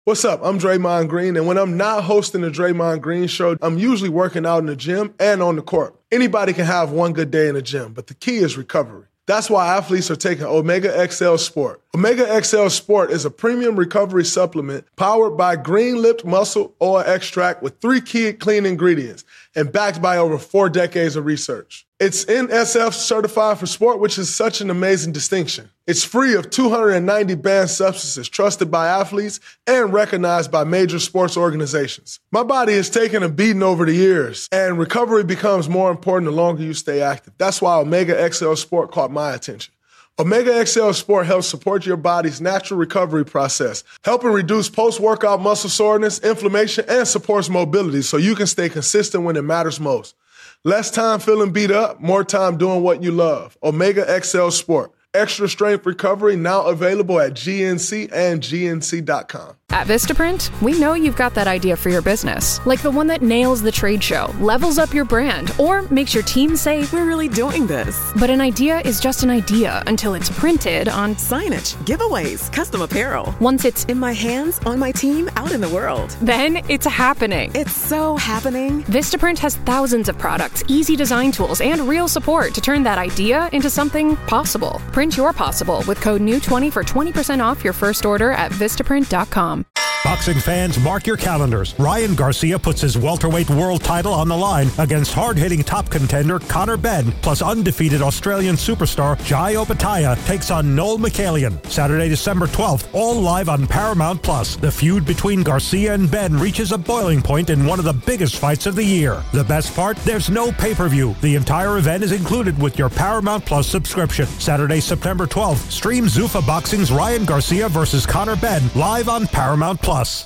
What's up? I'm Draymond Green, and when I'm not hosting the Draymond Green Show, I'm usually working out in the gym and on the court. Anybody can have one good day in the gym, but the key is recovery. That's why athletes are taking Omega XL Sport. Omega XL Sport is a premium recovery supplement powered by Green Lipped Muscle Oil Extract with 3 key clean ingredients and backed by over 4 decades of research. It's NSF certified for sport, which is such an amazing distinction. It's free of 290 banned substances trusted by athletes and recognized by major sports organizations. My body has taken a beating over the years, and recovery becomes more important the longer you stay active. That's why Omega XL Sport caught my attention. Omega XL Sport helps support your body's natural recovery process, helping reduce post-workout muscle soreness, inflammation, and supports mobility so you can stay consistent when it matters most. Less time feeling beat up, more time doing what you love. Omega XL Sport. Extra strength recovery now available at GNC and GNC.com. At Vistaprint, we know you've got that idea for your business, like the one that nails the trade show, levels up your brand, or makes your team say, "We're really doing this." But an idea is just an idea until it's printed on signage, giveaways, custom apparel. Once it's in my hands, on my team, out in the world. Then it's happening. It's so happening. Vistaprint has thousands of products, easy design tools, and real support to turn that idea into something possible. Print your possible with code NEW20 for 20% off your first order at Vistaprint.com. Boxing fans, mark your calendars. Ryan Garcia puts his welterweight world title on the line against hard-hitting top contender Conor Benn, plus undefeated Australian superstar Jai Opetaia takes on Noel Michaelian. Saturday, December 12th, all live on Paramount+. The feud between Garcia and Benn reaches a boiling point in one of the biggest fights of the year. The best part? There's no pay-per-view. The entire event is included with your Paramount+ subscription. Saturday, September 12th, stream Zuffa Boxing's Ryan Garcia versus Conor Benn live on Paramount+.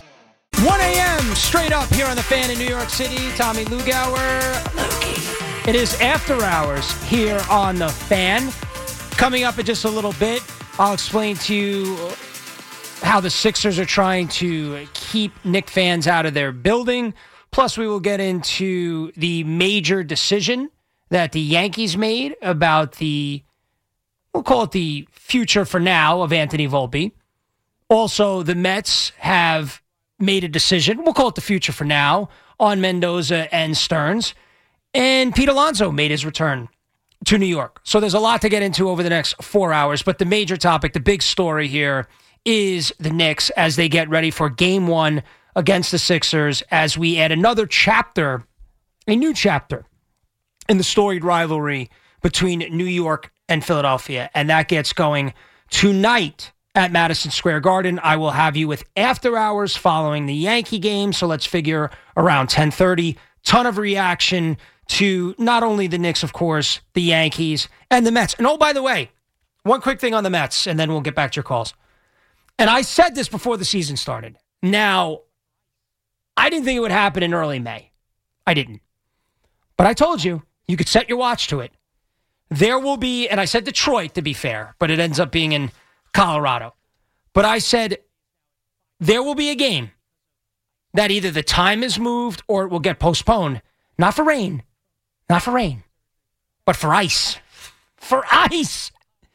1 a.m. straight up here on The Fan in New York City. Tommy Lugauer. Loki. It is after hours here on The Fan. Coming up in just a little bit, I'll explain to you how the Sixers are trying to keep Knick fans out of their building. Plus, we will get into the major decision that the Yankees made about we'll call it the future for now of Anthony Volpe. Also, the Mets have made a decision, we'll call it the future for now, on Mendoza and Stearns. And Pete Alonso made his return to New York. So there's a lot to get into over the next 4 hours. But the major topic, the big story here, is the Knicks as they get ready for Game 1 against the Sixers as we add another chapter, a new chapter, in the storied rivalry between New York and Philadelphia. And that gets going tonight at Madison Square Garden. I will have you with after hours following the Yankee game. So let's figure around 10:30. Ton of reaction to not only the Knicks, of course, the Yankees and the Mets. And oh, by the way, one quick thing on the Mets, and then we'll get back to your calls. And I said this before the season started. Now, I didn't think it would happen in early May. I didn't. But I told you, you could set your watch to it. There will be, and I said Detroit to be fair, but it ends up being in Colorado. But I said there will be a game that either the time is moved or it will get postponed. Not for rain. Not for rain. But for ice. For ice.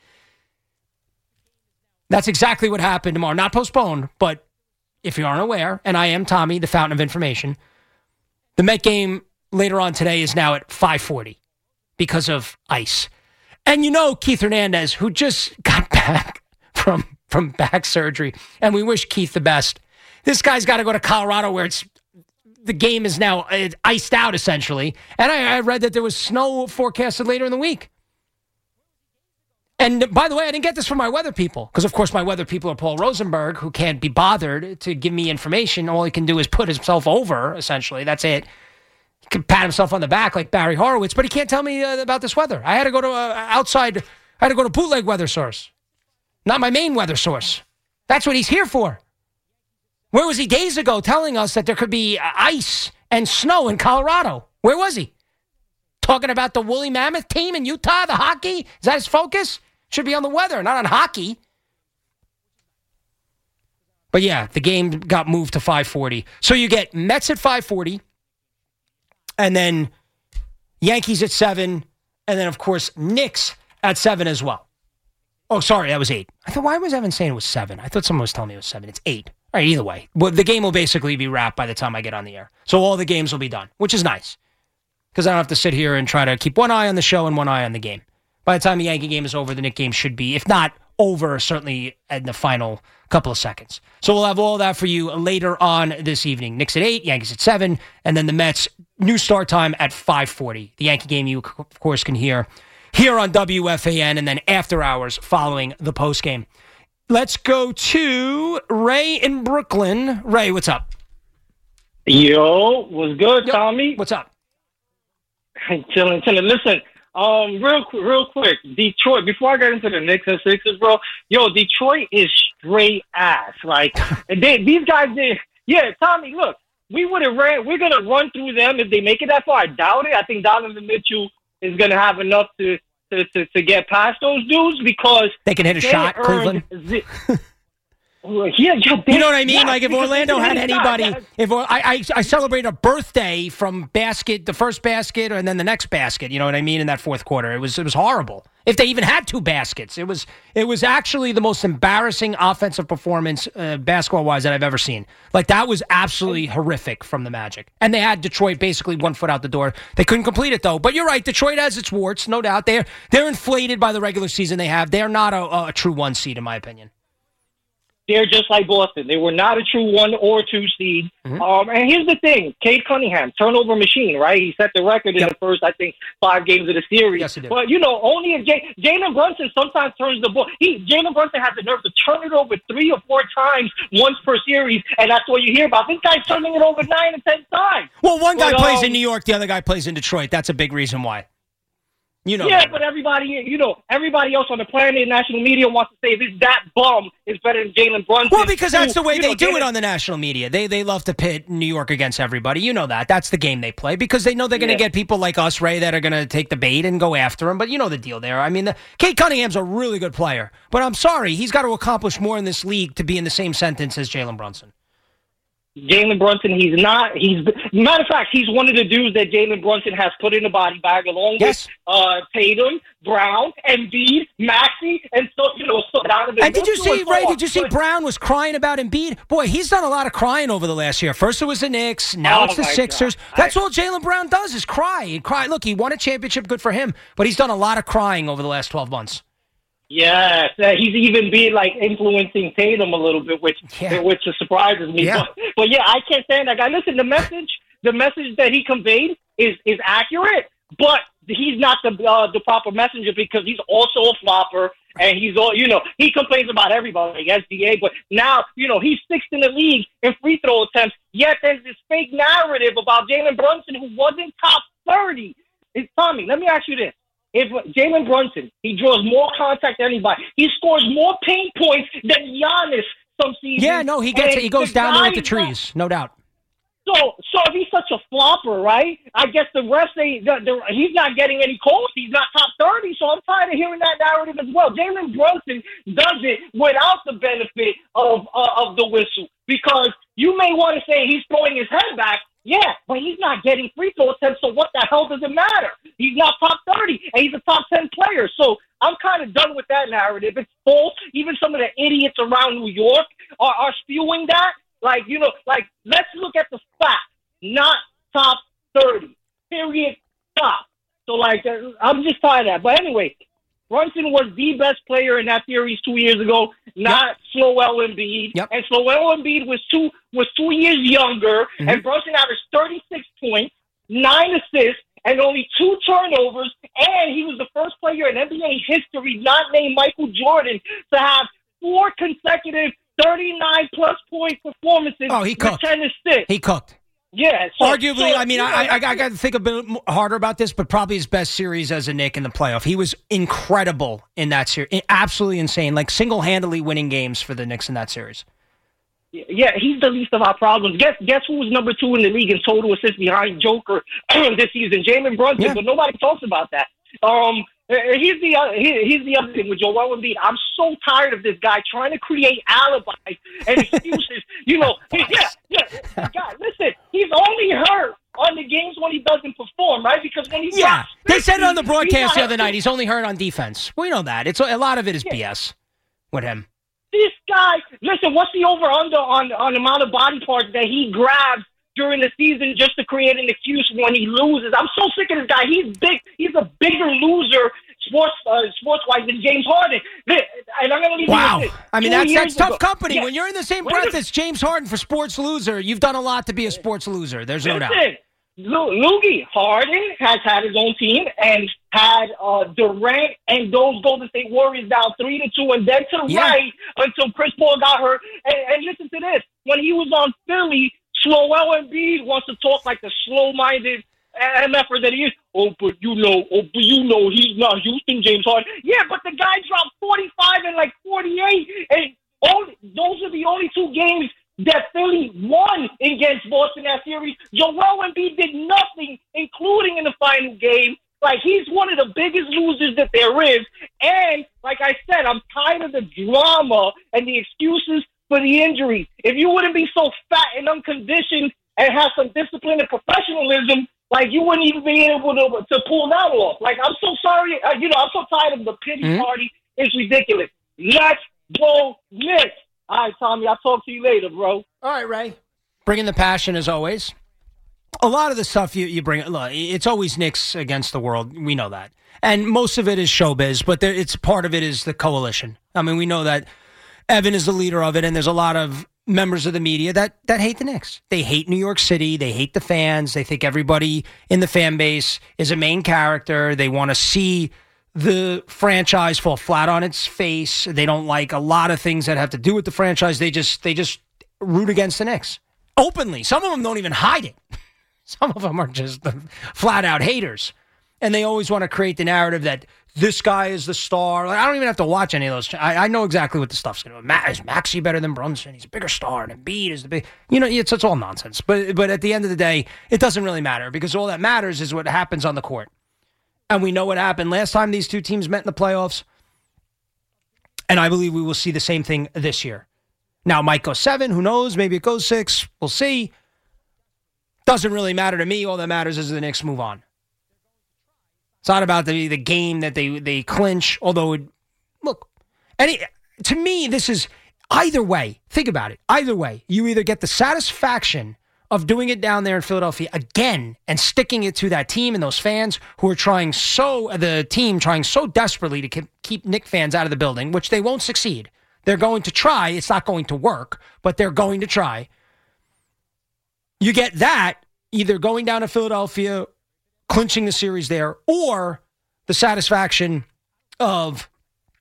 That's exactly what happened tomorrow. Not postponed, but if you aren't aware, and I am Tommy, the fountain of information, the Met game later on today is now at 5:40 because of ice. And you know Keith Hernandez, who just got back from back surgery, and we wish Keith the best. This guy's got to go to Colorado where the game is now iced out, essentially. And I read that there was snow forecasted later in the week. And by the way, I didn't get this from my weather people, because of course my weather people are Paul Rosenberg, who can't be bothered to give me information. All he can do is put himself over, essentially. That's it. He can pat himself on the back like Barry Horowitz, but he can't tell me about this weather. I had to go to I had to go to bootleg weather source. Not my main weather source. That's what he's here for. Where was he days ago telling us that there could be ice and snow in Colorado? Where was he? Talking about the woolly mammoth team in Utah, the hockey? Is that his focus? Should be on the weather, not on hockey. But yeah, the game got moved to 5:40. So you get Mets at 5:40, and then Yankees at 7, and then, of course, Knicks at 7 as well. Oh, sorry, that was 8. I thought, why was Evan saying it was 7? I thought someone was telling me it was 7. It's 8. All right, either way. Well, the game will basically be wrapped by the time I get on the air. So all the games will be done, which is nice. Because I don't have to sit here and try to keep one eye on the show and one eye on the game. By the time the Yankee game is over, the Knicks game should be, if not over, certainly in the final couple of seconds. So we'll have all that for you later on this evening. Knicks at 8, Yankees at 7, and then the Mets, new start time at 5:40. The Yankee game you, of course, can hear here on WFAN, and then after hours following the postgame. Let's go to Ray in Brooklyn. Ray, what's up? Yo, what's good, Tommy? What's up? Chilling. Listen, real quick, Detroit. Before I get into the Knicks and Sixers, bro, Detroit is straight ass. Like these guys did. Yeah, Tommy, look, we're gonna run through them if they make it that far. I doubt it. I think Donovan Mitchell is gonna have enough to get past those dudes because they can hit a shot, Cleveland. You know what I mean? Like if Orlando had anybody, if I celebrate a birthday from the first basket, and then the next basket. You know what I mean? In that fourth quarter, it was horrible. If they even had two baskets, it was actually the most embarrassing offensive performance basketball wise that I've ever seen. Like that was absolutely horrific from the Magic, and they had Detroit basically 1 foot out the door. They couldn't complete it though. But you're right, Detroit has its warts, no doubt. They're inflated by the regular season they have. They're not a true 1 seed in my opinion. They're just like Boston. They were not a true 1 or 2 seed. Mm-hmm. And here's the thing. Cade Cunningham, turnover machine, right? He set the record in the first, I think, 5 games of the series. Yes, he did. But, only if Jalen Brunson sometimes turns the ball. Jalen Brunson has the nerve to turn it over 3 or 4 times once per series, and that's what you hear about. This guy's turning it over 9 or 10 times. Well, one guy plays in New York, the other guy plays in Detroit. That's a big reason why. But everybody else on the planet, national media wants to say that bum is better than Jalen Brunson. Well, because that's the way they do it on the national media. They love to pit New York against everybody. You know that. That's the game they play because they know they're going to get people like us, Ray, that are going to take the bait and go after him. But you know the deal there. I mean, Cade Cunningham's a really good player. But I'm sorry, he's got to accomplish more in this league to be in the same sentence as Jalen Brunson. Jalen Brunson, matter of fact, he's one of the dudes that Jalen Brunson has put in the body bag along with Tatum, Brown, Embiid, Maxey, and so Donovan. And did you see Brown was crying about Embiid? Boy, he's done a lot of crying over the last year. First it was the Knicks, now it's the Sixers. God. That's all Jalen Brown does is cry. Look, he won a championship, good for him, but he's done a lot of crying over the last 12 months. Yes, he's even been influencing Tatum a little bit, which surprises me. Yeah. But I can't stand that guy. Listen, the message that he conveyed is accurate, but he's not the proper messenger because he's also a flopper, and he complains about everybody, like SGA. But now he's 6th in the league in free throw attempts. Yet there's this fake narrative about Jalen Brunson who wasn't top 30. Tommy, let me ask you this. If Jalen Brunson, he draws more contact than anybody. He scores more paint points than Giannis some seasons. Yeah, no, he gets it. He goes down there with the trees, no doubt. So if he's such a flopper, right? I guess the rest, he's not getting any calls. He's not top 30, so I'm tired of hearing that narrative as well. Jalen Brunson does it without the benefit of the whistle because you may want to say he's throwing his head back. Yeah, but he's not getting free throw attempts, so what the hell does it matter? He's not top 30, and he's a top 10 player. So I'm kind of done with that narrative. It's false. Even some of the idiots around New York are spewing that. Let's look at the facts, not top 30, period, stop. So, I'm just tired of that. But anyway, Brunson was the best player in that series 2 years ago, not Sloel Embiid. Yep. And Sloel Embiid was 2 years younger, and Brunson averaged 36 points, 9 assists, and only 2 turnovers, and he was the first player in NBA history not named Michael Jordan to have 4 consecutive 39-plus point performances. Oh, he cooked. With 10 assists. He cooked. Yeah. Arguably, I got to think a bit harder about this, but probably his best series as a Knick in the playoff. He was incredible in that series. Absolutely insane. Single-handedly winning games for the Knicks in that series. Yeah, he's the least of our problems. Guess who was number 2 in the league in total assists behind Joker this season? Jalen Brunson, but nobody talks about that. Here's the other thing with Joel Embiid. I'm so tired of this guy trying to create alibis and excuses. God, listen, he's only hurt on the games when he doesn't perform, right? Because when he's they said it on the broadcast the other night. He's only hurt on defense. We know that. A lot of it is BS with him. This guy guy, listen, what's the over-under on the amount of body parts that he grabs during the season just to create an excuse when he loses? I'm so sick of this guy. He's big. He's a bigger loser sports-wise than James Harden. And I'm going to leave you with this. I mean, that's tough company. Yeah. When you're in the same breath as James Harden for sports loser, you've done a lot to be a sports loser. There's no doubt. Loogie, Harden has had his own team and had Durant and those Golden State Warriors down 3-2 and then to the right until Chris Paul got hurt. And listen to this. When he was on Philly, Joel Embiid wants to talk like the slow-minded MFer that he is. But you know, he's not Houston James Harden. Yeah, but the guy dropped 45 and like 48. And those are the only two games that Philly won against Boston that series. Joel Embiid did nothing, including in the final game. Like, he's one of the biggest losers that there is. And, like I said, I'm tired of the drama and the excuses for the injuries. If you wouldn't be so fat and unconditioned and have some discipline and professionalism, like, you wouldn't even be able to pull that off. Like, I'm so sorry. I'm so tired of the pity party. It's ridiculous. Let's go Knicks. All right, Tommy, I'll talk to you later, bro. All right, Ray. Bringing the passion as always. A lot of the stuff you bring, look, it's always Knicks against the world. We know that. And most of it is showbiz, but it's part of it is the coalition. I mean, we know that Evan is the leader of it, and there's a lot of members of the media that hate the Knicks. They hate New York City. They hate the fans. They think everybody in the fan base is a main character. They want to see the franchise fall flat on its face. They don't like a lot of things that have to do with the franchise. They just root against the Knicks openly. Some of them don't even hide it. Some of them are just flat out haters. And they always want to create the narrative that this guy is the star. Like, I don't even have to watch any of those. I know exactly what the stuff's going to be. Is Maxey better than Brunson? He's a bigger star. And Embiid is the big. It's all nonsense. But at the end of the day, it doesn't really matter because all that matters is what happens on the court. And we know what happened last time these two teams met in the playoffs. And I believe we will see the same thing this year. Now, it might go 7. Who knows? Maybe it goes 6. We'll see. Doesn't really matter to me. All that matters is the Knicks move on. It's not about the game that they clinch. Although, to me, this is either way. Think about it. Either way, you either get the satisfaction of doing it down there in Philadelphia again and sticking it to that team and those fans who are trying so desperately to keep Knick fans out of the building, which they won't succeed. They're going to try. It's not going to work, but they're going to try. You get that either going down to Philadelphia, clinching the series there, or the satisfaction of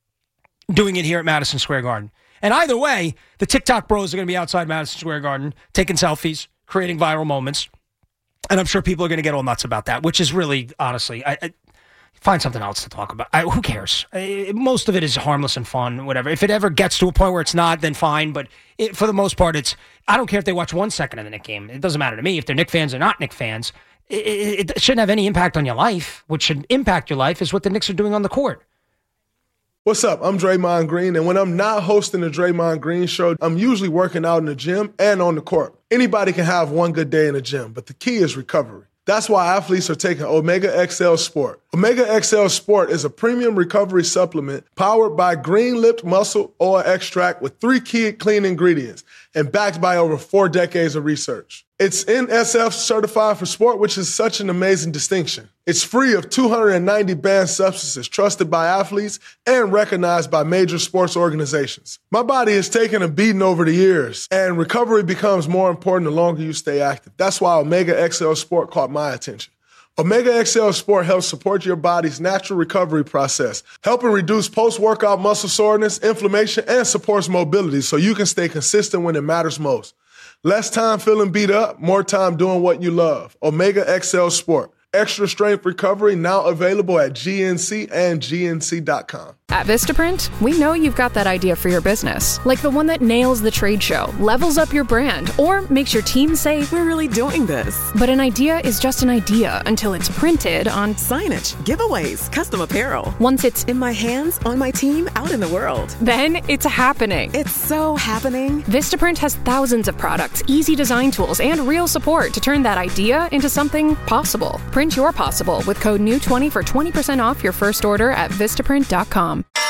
doing it here at Madison Square Garden. And either way, the TikTok bros are going to be outside Madison Square Garden taking selfies, creating viral moments. And I'm sure people are going to get all nuts about that, which is really, honestly, I find something else to talk about. Who cares? Most of it is harmless and fun, whatever. If it ever gets to a point where it's not, then fine. But for the most part, I don't care if they watch 1 second of the Knick game. It doesn't matter to me if they're Knick fans or not Knick fans. It shouldn't have any impact on your life. What should impact your life is what the Knicks are doing on the court. What's up? I'm Draymond Green, and when I'm not hosting the Draymond Green Show, I'm usually working out in the gym and on the court. Anybody can have one good day in the gym, but the key is recovery. That's why athletes are taking Omega XL Sport. Omega XL Sport is a premium recovery supplement powered by Green Lipped Muscle Oil Extract with 3 key clean ingredients and backed by over 4 decades of research. It's NSF certified for sport, which is such an amazing distinction. It's free of 290 banned substances trusted by athletes and recognized by major sports organizations. My body has taken a beating over the years, and recovery becomes more important the longer you stay active. That's why Omega XL Sport caught my attention. Omega XL Sport helps support your body's natural recovery process, helping reduce post-workout muscle soreness, inflammation, and supports mobility so you can stay consistent when it matters most. Less time feeling beat up, more time doing what you love. Omega XL Sport. Extra strength recovery now available at GNC and GNC.com. At Vistaprint, we know you've got that idea for your business, like the one that nails the trade show, levels up your brand, or makes your team say, We're really doing this. But an idea is just an idea until it's printed on Signage, giveaways, custom apparel. Once it's In my hands, on my team, out in the world. then it's happening. It's so happening. Vistaprint has thousands of products, easy design tools, and real support to turn that idea into something possible. Print your possible with code NEW20 for 20% off your first order at Vistaprint.com.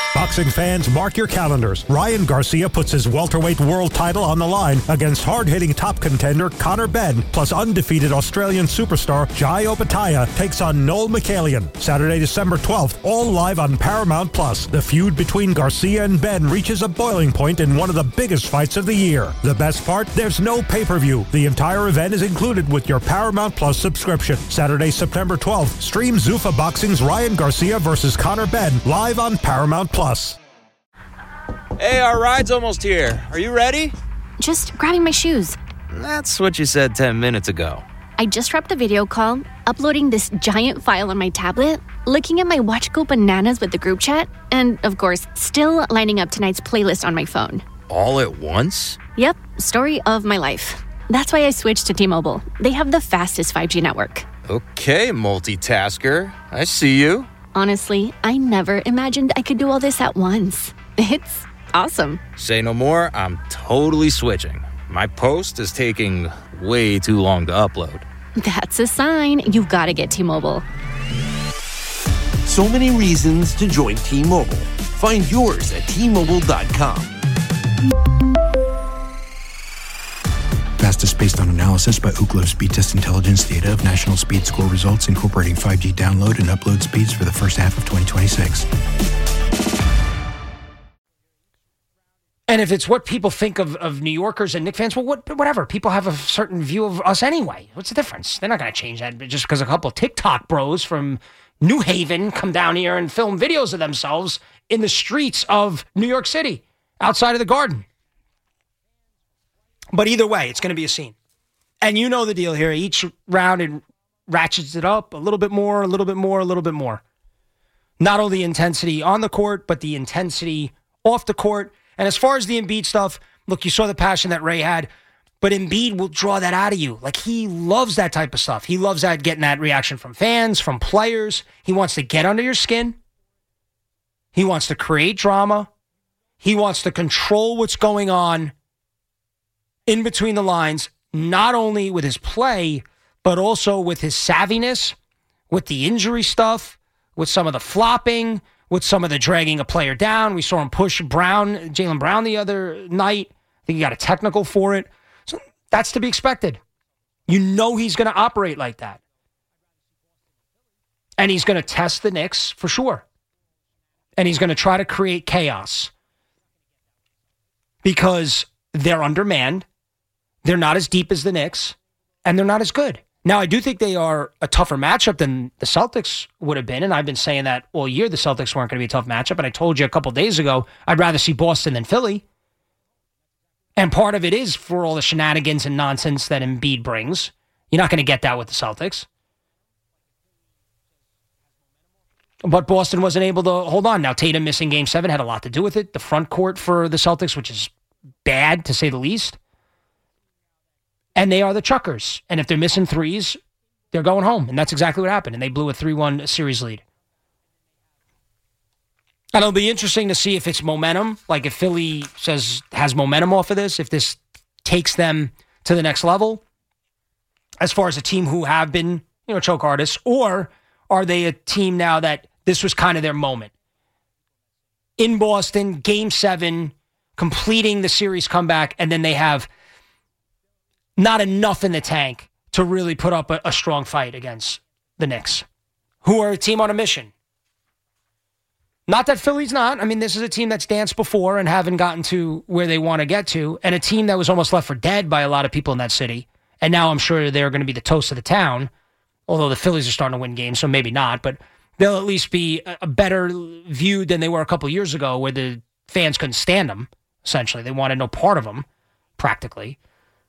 Boxing fans, mark your calendars. Ryan Garcia puts his welterweight world title on the line against hard-hitting top contender Conor Benn, plus undefeated Australian superstar Jai Opetaia takes on Noel Michelian. Saturday, December 12th, all live on Paramount+. The feud between Garcia and Benn reaches a boiling point in one of the biggest fights of the year. The best part? There's no pay-per-view. The entire event is included with your Paramount+ subscription. Saturday, September 12th, stream Zuffa Boxing's Ryan Garcia versus Conor Benn live on Paramount+. Hey, our ride's almost here. Are you ready? Just grabbing my shoes. That's what you said 10 minutes ago. I just wrapped a video call, uploading this giant file on my tablet, looking at my watch go bananas with the group chat, and, of course, still lining up tonight's playlist on my phone. All at once? Yep, story of my life. That's why I switched to T-Mobile. They have the fastest 5G network. Okay, multitasker. I see you. Honestly, I never imagined I could do all this at once. It's awesome. Say no more, I'm totally switching. My post is taking way too long to upload. That's a sign. You've got to get T-Mobile. So many reasons to join T-Mobile. Find yours at T-Mobile.com. Fastest based on analysis by Ookla Speed Test Intelligence data of national speed score results incorporating 5G download and upload speeds for the first half of 2026. And if it's what people think of New Yorkers and Knicks fans, well, whatever. People have a certain view of us anyway. What's the difference? They're not going to change that just because a couple of TikTok bros from New Haven come down here and film videos of themselves in the streets of New York City, outside of the Garden. But either way, it's going to be a scene. And you know the deal here. Each round, it ratchets it up a little bit more, a little bit more, a little bit more. Not only intensity on the court, but the intensity off the court. And as far as the Embiid stuff, look, you saw the passion that Ray had, but Embiid will draw that out of you. Like, he loves that type of stuff. He loves that, getting that reaction from fans, from players. He wants to get under your skin. He wants to create drama. He wants to control what's going on in between the lines, not only with his play, but also with his savviness, with the injury stuff, with some of the flopping, with some of the dragging a player down. We saw him push Jaylen Brown the other night. I think he got a technical for it. So that's to be expected. You know he's going to operate like that. And he's going to test the Knicks for sure. And he's going to try to create chaos. Because they're undermanned. They're not as deep as the Knicks. And they're not as good. Now, I do think they are a tougher matchup than the Celtics would have been, and I've been saying that all year the Celtics weren't going to be a tough matchup, and I told you a couple days ago I'd rather see Boston than Philly. And part of it is for all the shenanigans and nonsense that Embiid brings. You're not going to get that with the Celtics. But Boston wasn't able to hold on. Now, Tatum missing Game 7 had a lot to do with it. The front court for the Celtics, which is bad to say the least. And they are the Chuckers. And if they're missing threes, they're going home. And that's exactly what happened. And they blew a 3-1 series lead. And it'll be interesting to see if it's momentum. Like if Philly has momentum off of this, if this takes them to the next level, as far as a team who have been, choke artists, or are they a team now that this was kind of their moment? In Boston, Game 7, completing the series comeback, and then they have not enough in the tank to really put up a strong fight against the Knicks, who are a team on a mission. Not that Philly's not. I mean, this is a team that's danced before and haven't gotten to where they want to get to, and a team that was almost left for dead by a lot of people in that city. And now I'm sure they're going to be the toast of the town, although the Phillies are starting to win games, so maybe not. But they'll at least be a better viewed than they were a couple years ago, where the fans couldn't stand them, essentially. They wanted no part of them, practically.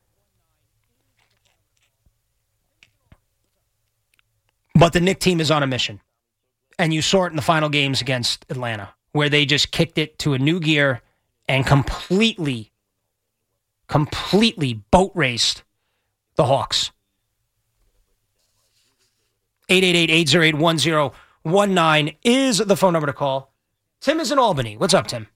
But the Knicks team is on a mission. And you saw it in the final games against Atlanta, where they just kicked it to a new gear and completely boat raced the Hawks. 888-808-1019 is the phone number to call. Tim is in Albany. What's up, Tim?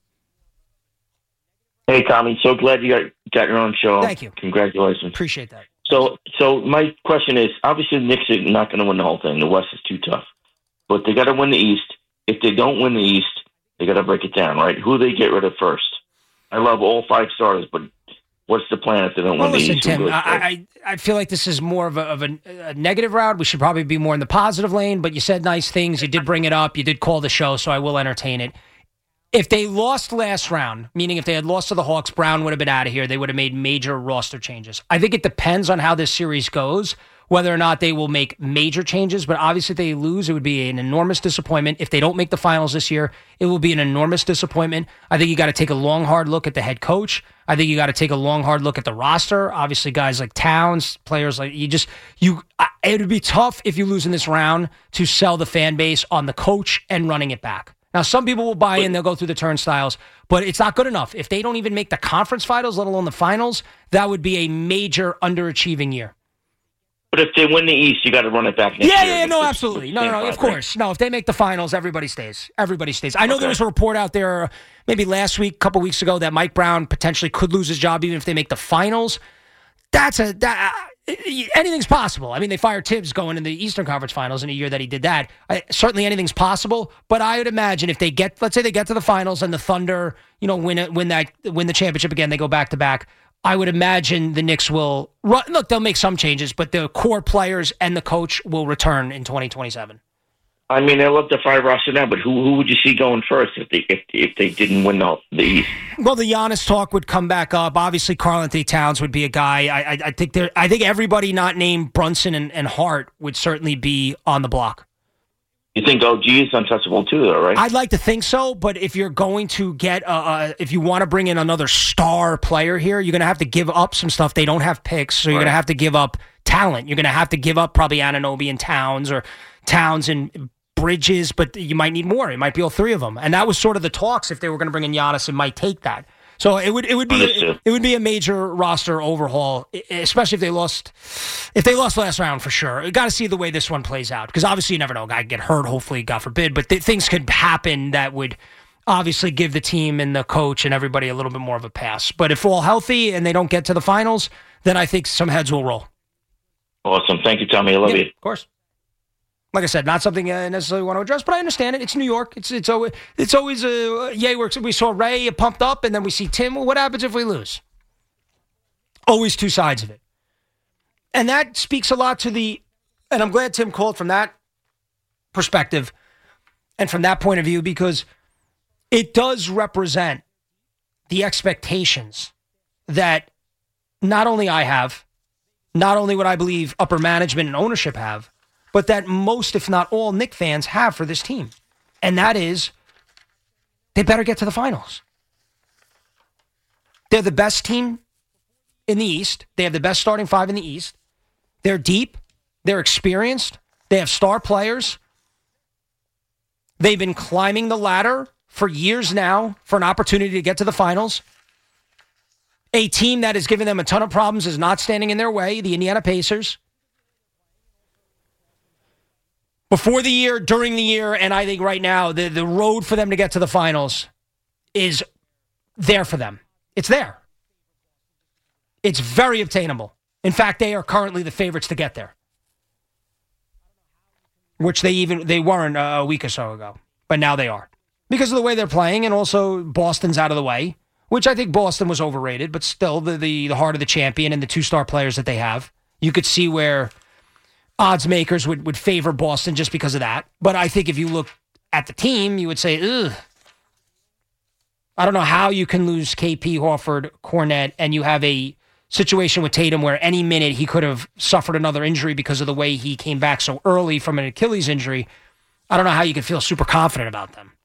Hey, Tommy. So glad you got your own show. Thank you. Congratulations. Appreciate that. So my question is, obviously the Knicks are not going to win the whole thing. The West is too tough. But they got to win the East. If they don't win the East, they got to break it down, right? Who they get rid of first? I love all 5 starters, but what's the plan if they don't win the listen, East? Tim, I feel like this is more of a negative route. We should probably be more in the positive lane, but you said nice things. You did bring it up. You did call the show, so I will entertain it. If they lost last round, meaning if they had lost to the Hawks, Brown would have been out of here. They would have made major roster changes. I think it depends on how this series goes, whether or not they will make major changes. But obviously, if they lose, it would be an enormous disappointment. If they don't make the finals this year, it will be an enormous disappointment. I think you got to take a long, hard look at the head coach. I think you got to take a long, hard look at the roster. Obviously, guys like Towns, players like it would be tough if you lose in this round to sell the fan base on the coach and running it back. Now, some people will buy in, they'll go through the turnstiles, but it's not good enough. If they don't even make the conference finals, let alone the finals, that would be a major underachieving year. But if they win the East, you got to run it back next year. Yeah, no, absolutely. No, of course. No, if they make the finals, everybody stays. Everybody stays. I know there was a report out there maybe last week, a couple weeks ago, that Mike Brown potentially could lose his job even if they make the finals. Anything's possible. I mean, they fired Tibbs going in the Eastern Conference Finals in a year that he did that. Certainly anything's possible, but I would imagine if let's say they get to the finals and the Thunder, win the championship again, they go back to back. I would imagine the Knicks will look, they'll make some changes, but the core players and the coach will return in 2027. I mean, I love the 5 roster now, but who would you see going first if they didn't win the East? Well, the Giannis talk would come back up. Obviously, Karl-Anthony Towns would be a guy. I think everybody not named Brunson and Hart would certainly be on the block. You think OG is untouchable too, though, right? I'd like to think so, but if you're going to get, if you want to bring in another star player here, you're going to have to give up some stuff. They don't have picks, so you're going to have to give up talent. You're going to have to give up probably Anunoby and Towns or Towns and Bridges, but you might need more. It might be all 3 of them, and that was sort of the talks. If they were going to bring in Giannis, it might take that. So it would be a major roster overhaul, especially if they lost last round for sure. You got to see the way this one plays out, because obviously you never know. A guy could get hurt, hopefully, God forbid, but things could happen that would obviously give the team and the coach and everybody a little bit more of a pass. But if all healthy and they don't get to the finals, then I think some heads will roll. Awesome. Thank you, Tommy. I love you. Of course. Like I said, not something I necessarily want to address, but I understand it. It's New York. It's always yay works. We saw Ray pumped up, and then we see Tim. Well, what happens if we lose? Always 2 sides of it. And that speaks a lot to and I'm glad Tim called from that perspective and from that point of view, because it does represent the expectations that not only I have, not only what I believe upper management and ownership have, but that most, if not all, Knicks fans have for this team. And that is, they better get to the finals. They're the best team in the East. They have the best starting 5 in the East. They're deep. They're experienced. They have star players. They've been climbing the ladder for years now for an opportunity to get to the finals. A team that has given them a ton of problems is not standing in their way, the Indiana Pacers. Before the year, during the year, and I think right now, the road for them to get to the finals is there for them. It's there. It's very obtainable. In fact, they are currently the favorites to get there, which they weren't a week or so ago, but now they are because of the way they're playing, and also Boston's out of the way, which I think Boston was overrated, but still the heart of the champion and the 2-star players that they have. You could see where odds makers would favor Boston just because of that. But I think if you look at the team, you would say, ugh. I don't know how you can lose KP, Horford, Kornet, and you have a situation with Tatum where any minute he could have suffered another injury because of the way he came back so early from an Achilles injury. I don't know how you can feel super confident about them.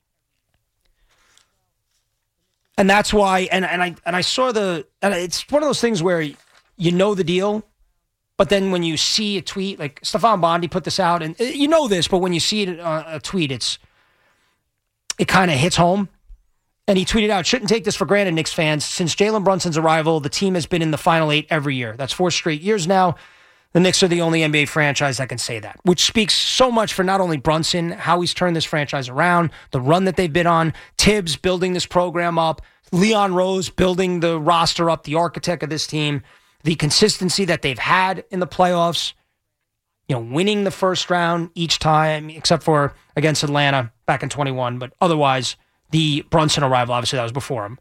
And that's why, and I saw and it's one of those things where you know the deal, but then when you see a tweet, like Stefan Bondi put this out, and you know this, but when you see it a tweet, it kind of hits home. And he tweeted out, shouldn't take this for granted, Knicks fans. Since Jalen Brunson's arrival, the team has been in the Final 8 every year. That's 4 straight years now. The Knicks are the only NBA franchise that can say that, which speaks so much for not only Brunson, how he's turned this franchise around, the run that they've been on, Tibbs building this program up, Leon Rose building the roster up, the architect of this team, the consistency that they've had in the playoffs, winning the first round each time, except for against Atlanta back in 21. But otherwise, the Brunson arrival. Obviously, that was before him.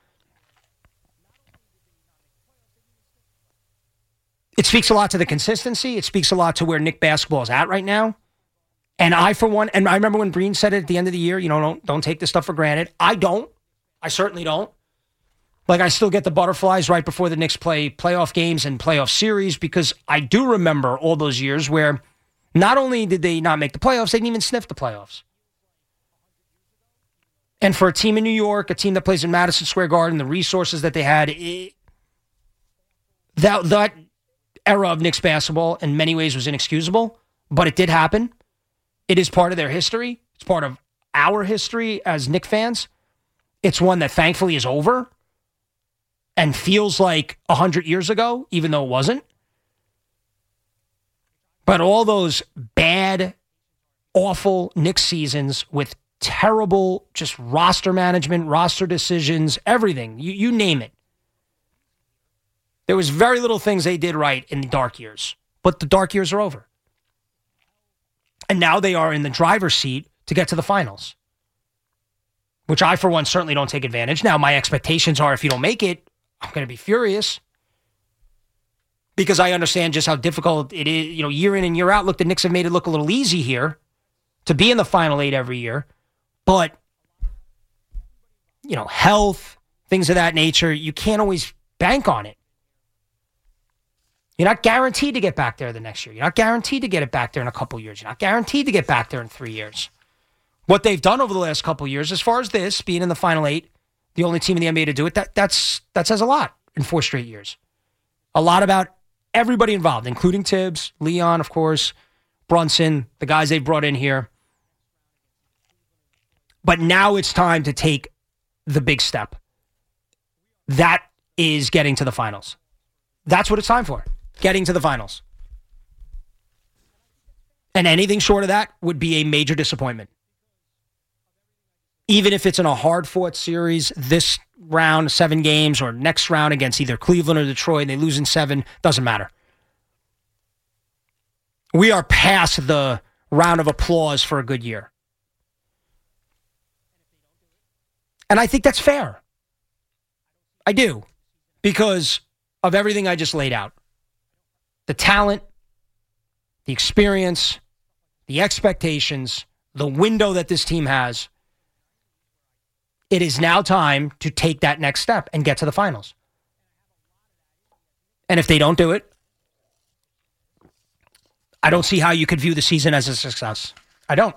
It speaks a lot to the consistency. It speaks a lot to where Knick basketball is at right now. And I, for one, and I remember when Breen said it at the end of the year, don't take this stuff for granted. I don't. I certainly don't. Like, I still get the butterflies right before the Knicks play playoff games and playoff series, because I do remember all those years where not only did they not make the playoffs, they didn't even sniff the playoffs. And for a team in New York, a team that plays in Madison Square Garden, the resources that they had, that era of Knicks basketball in many ways was inexcusable, but it did happen. It is part of their history. It's part of our history as Knicks fans. It's one that thankfully is over and feels like 100 years ago, even though it wasn't. But all those bad, awful Knicks seasons with terrible just roster management, roster decisions, everything, you name it. There was very little things they did right in the dark years, but the dark years are over. And now they are in the driver's seat to get to the finals, which I, for one, certainly don't take advantage. Now, my expectations are if you don't make it, I'm going to be furious because I understand just how difficult it is. Year in and year out, look, the Knicks have made it look a little easy here to be in the Final Eight every year. But, health, things of that nature, you can't always bank on it. You're not guaranteed to get back there the next year. You're not guaranteed to get it back there in a couple years. You're not guaranteed to get back there in 3 years. What they've done over the last couple years, as far as this, being in the Final Eight, the only team in the NBA to do it, that says a lot in 4 straight years. A lot about everybody involved, including Tibbs, Leon, of course, Brunson, the guys they've brought in here. But now it's time to take the big step. That is getting to the finals. That's what it's time for, getting to the finals. And anything short of that would be a major disappointment. Even if it's in a hard-fought series, this round, 7 games, or next round against either Cleveland or Detroit, and they lose in 7, doesn't matter. We are past the round of applause for a good year. And I think that's fair. I do. Because of everything I just laid out. The talent, the experience, the expectations, the window that this team has. It is now time to take that next step and get to the finals. And if they don't do it, I don't see how you could view the season as a success. I don't.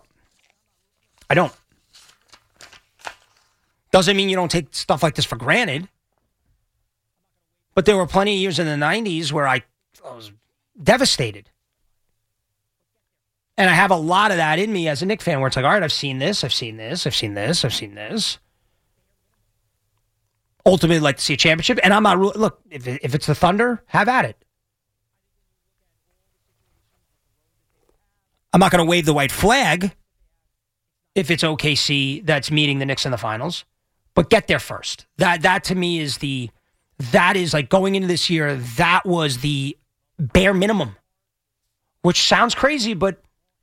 Doesn't mean you don't take stuff like this for granted. But there were plenty of years in the 90s where I was devastated. And I have a lot of that in me as a Knicks fan where it's like, all right, I've seen this. Ultimately, I'd like to see a championship. And I'm not, look, if it's the Thunder, have at it. I'm not going to wave the white flag if it's OKC that's meeting the Knicks in the finals. But get there first. That to me is that is like going into this year, that was the bare minimum. Which sounds crazy, but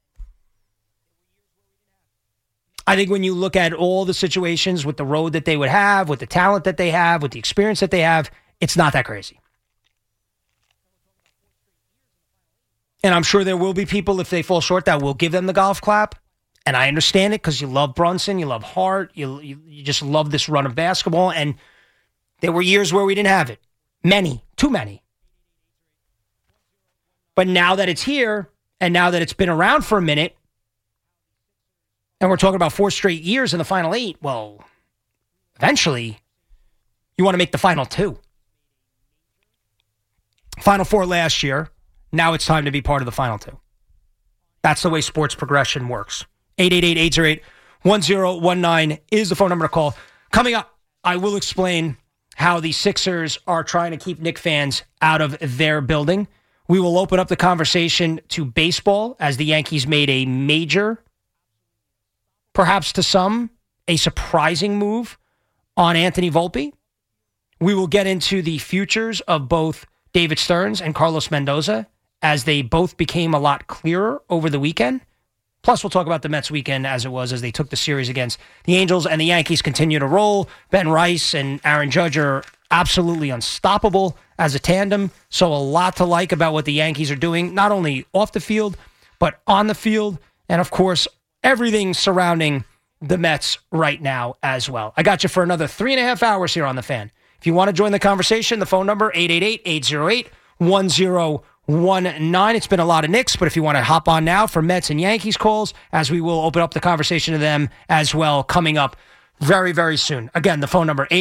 I think when you look at all the situations with the road that they would have, with the talent that they have, with the experience that they have, it's not that crazy. And I'm sure there will be people, if they fall short, that will give them the golf clap. And I understand it because you love Brunson, you love Hart, you just love this run of basketball. And there were years where we didn't have it. Many, too many. But now that it's here, and now that it's been around for a minute, and we're talking about 4 straight years in the Final 8, well, eventually, you want to make the Final 2. Final 4 last year. Now it's time to be part of the Final 2. That's the way sports progression works. 888-808-1019 is the phone number to call. Coming up, I will explain how the Sixers are trying to keep Knicks fans out of their building. We will open up the conversation to baseball as the Yankees made a major, perhaps to some, a surprising move on Anthony Volpe. We will get into the futures of both David Stearns and Carlos Mendoza as they both became a lot clearer over the weekend. Plus, we'll talk about the Mets weekend as it was as they took the series against the Angels, and the Yankees continue to roll. Ben Rice and Aaron Judge are absolutely unstoppable as a tandem. So a lot to like about what the Yankees are doing, not only off the field, but on the field. And, of course, everything surrounding the Mets right now as well. I got you for another 3.5 hours here on The Fan. If you want to join the conversation, the phone number, 888-808-1019. It's been a lot of Knicks, but if you want to hop on now for Mets and Yankees calls, as we will open up the conversation to them as well coming up very, very soon. Again, the phone number,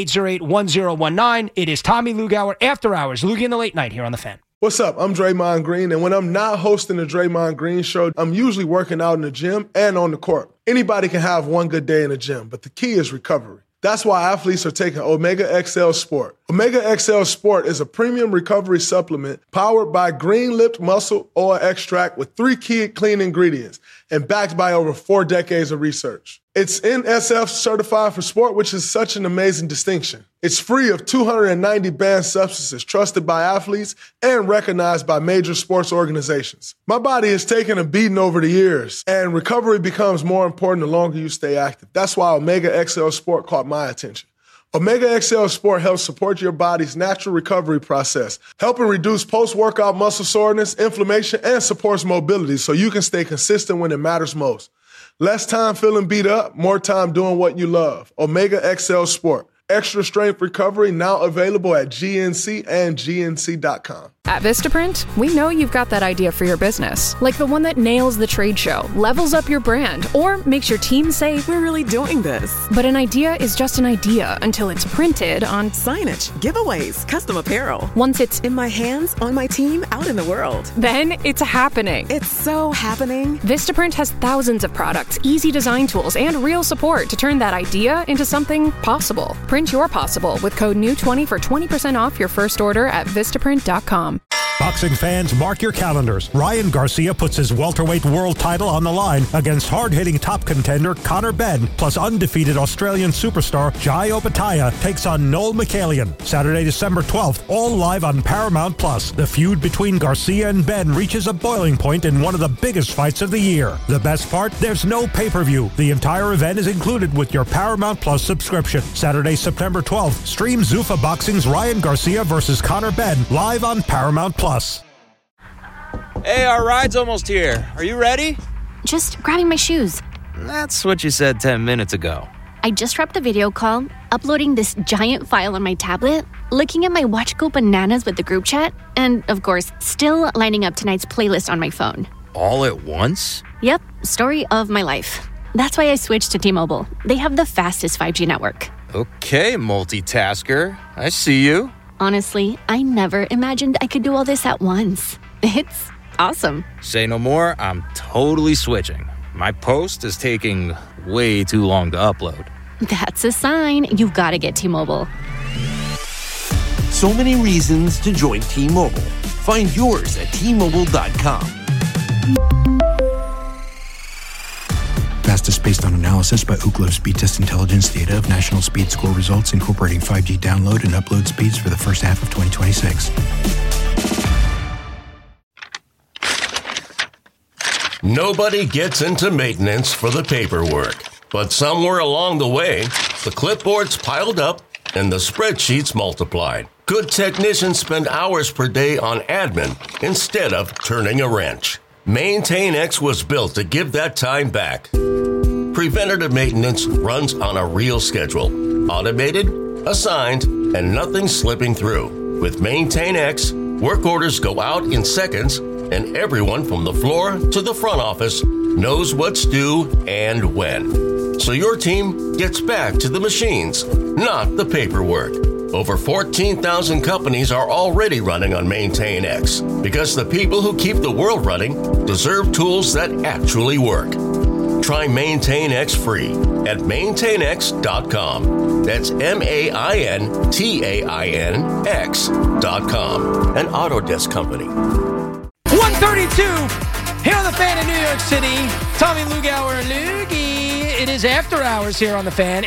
888-808-1019. It is Tommy Lugauer, After Hours, Luggie in the Late Night here on The Fan. What's up? I'm Draymond Green, and when I'm not hosting the Draymond Green Show, I'm usually working out in the gym and on the court. Anybody can have one good day in the gym, but the key is recovery. That's why athletes are taking Omega XL Sport. Omega XL Sport is a premium recovery supplement powered by green-lipped muscle oil extract with 3 key clean ingredients and backed by over 4 decades of research. It's NSF certified for sport, which is such an amazing distinction. It's free of 290 banned substances trusted by athletes and recognized by major sports organizations. My body has taken a beating over the years, and recovery becomes more important the longer you stay active. That's why Omega XL Sport caught my attention. Omega XL Sport helps support your body's natural recovery process, helping reduce post-workout muscle soreness, inflammation, and supports mobility so you can stay consistent when it matters most. Less time feeling beat up, more time doing what you love. Omega XL Sport. Extra strength recovery now available at GNC and GNC.com. At Vistaprint, we know you've got that idea for your business, like the one that nails the trade show, levels up your brand, or makes your team say, we're really doing this. But an idea is just an idea until it's printed on signage, giveaways, custom apparel. Once it's in my hands, on my team, out in the world. Then it's happening. It's so happening. Vistaprint has thousands of products, easy design tools, and real support to turn that idea into something possible. Print your possible with code NEW20 for 20% off your first order at Vistaprint.com. Boxing fans, mark your calendars. Ryan Garcia puts his welterweight world title on the line against hard-hitting top contender Conor Benn, plus undefeated Australian superstar Jai Opetaia takes on Noel Mikhailian. Saturday, December 12th, all live on Paramount+. The feud between Garcia and Benn reaches a boiling point in one of the biggest fights of the year. The best part? There's no pay-per-view. The entire event is included with your Paramount+ subscription. Saturday, September 12th, stream Zuffa Boxing's Ryan Garcia versus Conor Benn live on Paramount+. Hey, our ride's almost here. Are you ready? Just grabbing my shoes. That's what you said 10 minutes ago. I just wrapped a video call, uploading this giant file on my tablet, looking at my Watch Go Bananas with the group chat, and, of course, still lining up tonight's playlist on my phone. All at once? Yep, story of my life. That's why I switched to T-Mobile. They have the fastest 5G network. Okay, multitasker. I see you. Honestly, I never imagined I could do all this at once. It's awesome. Say no more, I'm totally switching. My post is taking way too long to upload. That's a sign you've got to get T-Mobile. So many reasons to join T-Mobile. Find yours at T-Mobile.com. Fastest based on analysis by Ookla Speed Test Intelligence data of national speed score results incorporating 5G download and upload speeds for the first half of 2026. Nobody gets into maintenance for the paperwork, but somewhere along the way, the clipboards piled up and the spreadsheets multiplied. Good technicians spend hours per day on admin instead of turning a wrench. MaintainX was built to give that time back. Preventative maintenance runs on a real schedule. Automated, assigned, and nothing slipping through. With MaintainX, work orders go out in seconds, and everyone from the floor to the front office knows what's due and when. So your team gets back to the machines, not the paperwork. Over 14,000 companies are already running on MaintainX because the people who keep the world running deserve tools that actually work. Try MaintainX free at maintainx.com. That's MaintainX.com. An Autodesk company. 132 here on the Fan in New York City. Tommy Lugauer, Loogie. It is After Hours here on the Fan.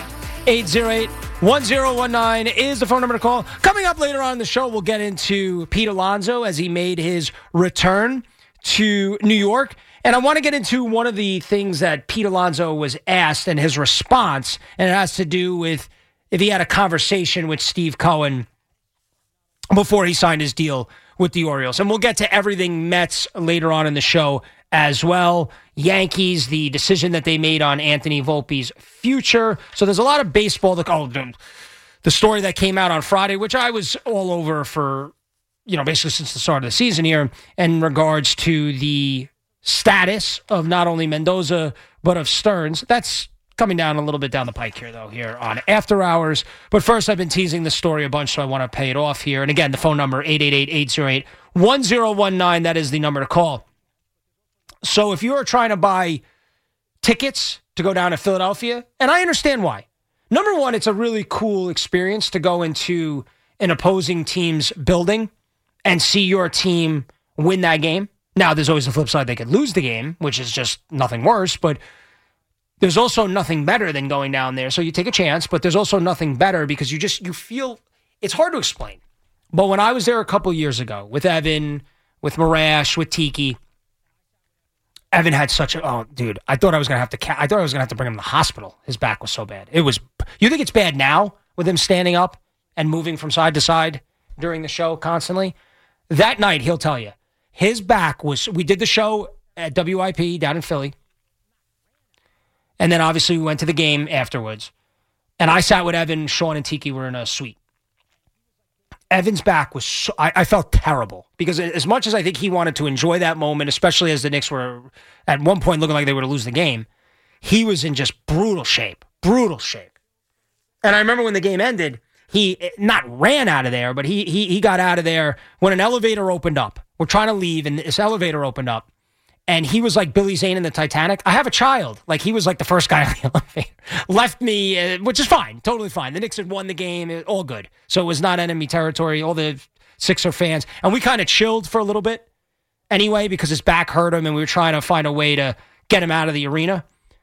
888-808-1019 is the phone number to call. Coming up later on in the show, we'll get into Pete Alonso as he made his return to New York. And I want to get into one of the things that Pete Alonso was asked and his response, and it has to do with if he had a conversation with Steve Cohen before he signed his deal with the Orioles. And we'll get to everything Mets later on in the show as well. Yankees, the decision that they made on Anthony Volpe's future. So there's a lot of baseball. The story that came out on Friday, which I was all over for, basically since the start of the season here, in regards to the status of not only Mendoza, but of Stearns. That's coming down a little bit down the pike here, though, here on After Hours. But first, I've been teasing the story a bunch, so I want to pay it off here. And again, the phone number, 888-808-1019. That is the number to call. So if you are trying to buy tickets to go down to Philadelphia, and I understand why. Number one, it's a really cool experience to go into an opposing team's building and see your team win that game. Now, there's always the flip side. They could lose the game, which is just nothing worse, but there's also nothing better than going down there. So you take a chance, but there's also nothing better because you feel, it's hard to explain. But when I was there a couple years ago with Evan, with Marash, with Tiki, Evan had such a, I thought I was going to have to bring him to the hospital. His back was so bad. You think it's bad now with him standing up and moving from side to side during the show constantly? That night, he'll tell you, his back we did the show at WIP down in Philly. And then obviously we went to the game afterwards. And I sat with Evan, Sean, and Tiki were in a suite. Evan's back was I felt terrible because as much as I think he wanted to enjoy that moment, especially as the Knicks were at one point looking like they were to lose the game, he was in just brutal shape. And I remember when the game ended, he not ran out of there, but he got out of there when an elevator opened up. We're trying to leave, and this elevator opened up. And he was like Billy Zane in the Titanic. I have a child. Like, he was like the first guy on the elevator. Left me, which is fine. Totally fine. The Knicks had won the game. All good. So it was not enemy territory. All the Sixer fans. And we kind of chilled for a little bit anyway because his back hurt him and we were trying to find a way to get him out of the arena.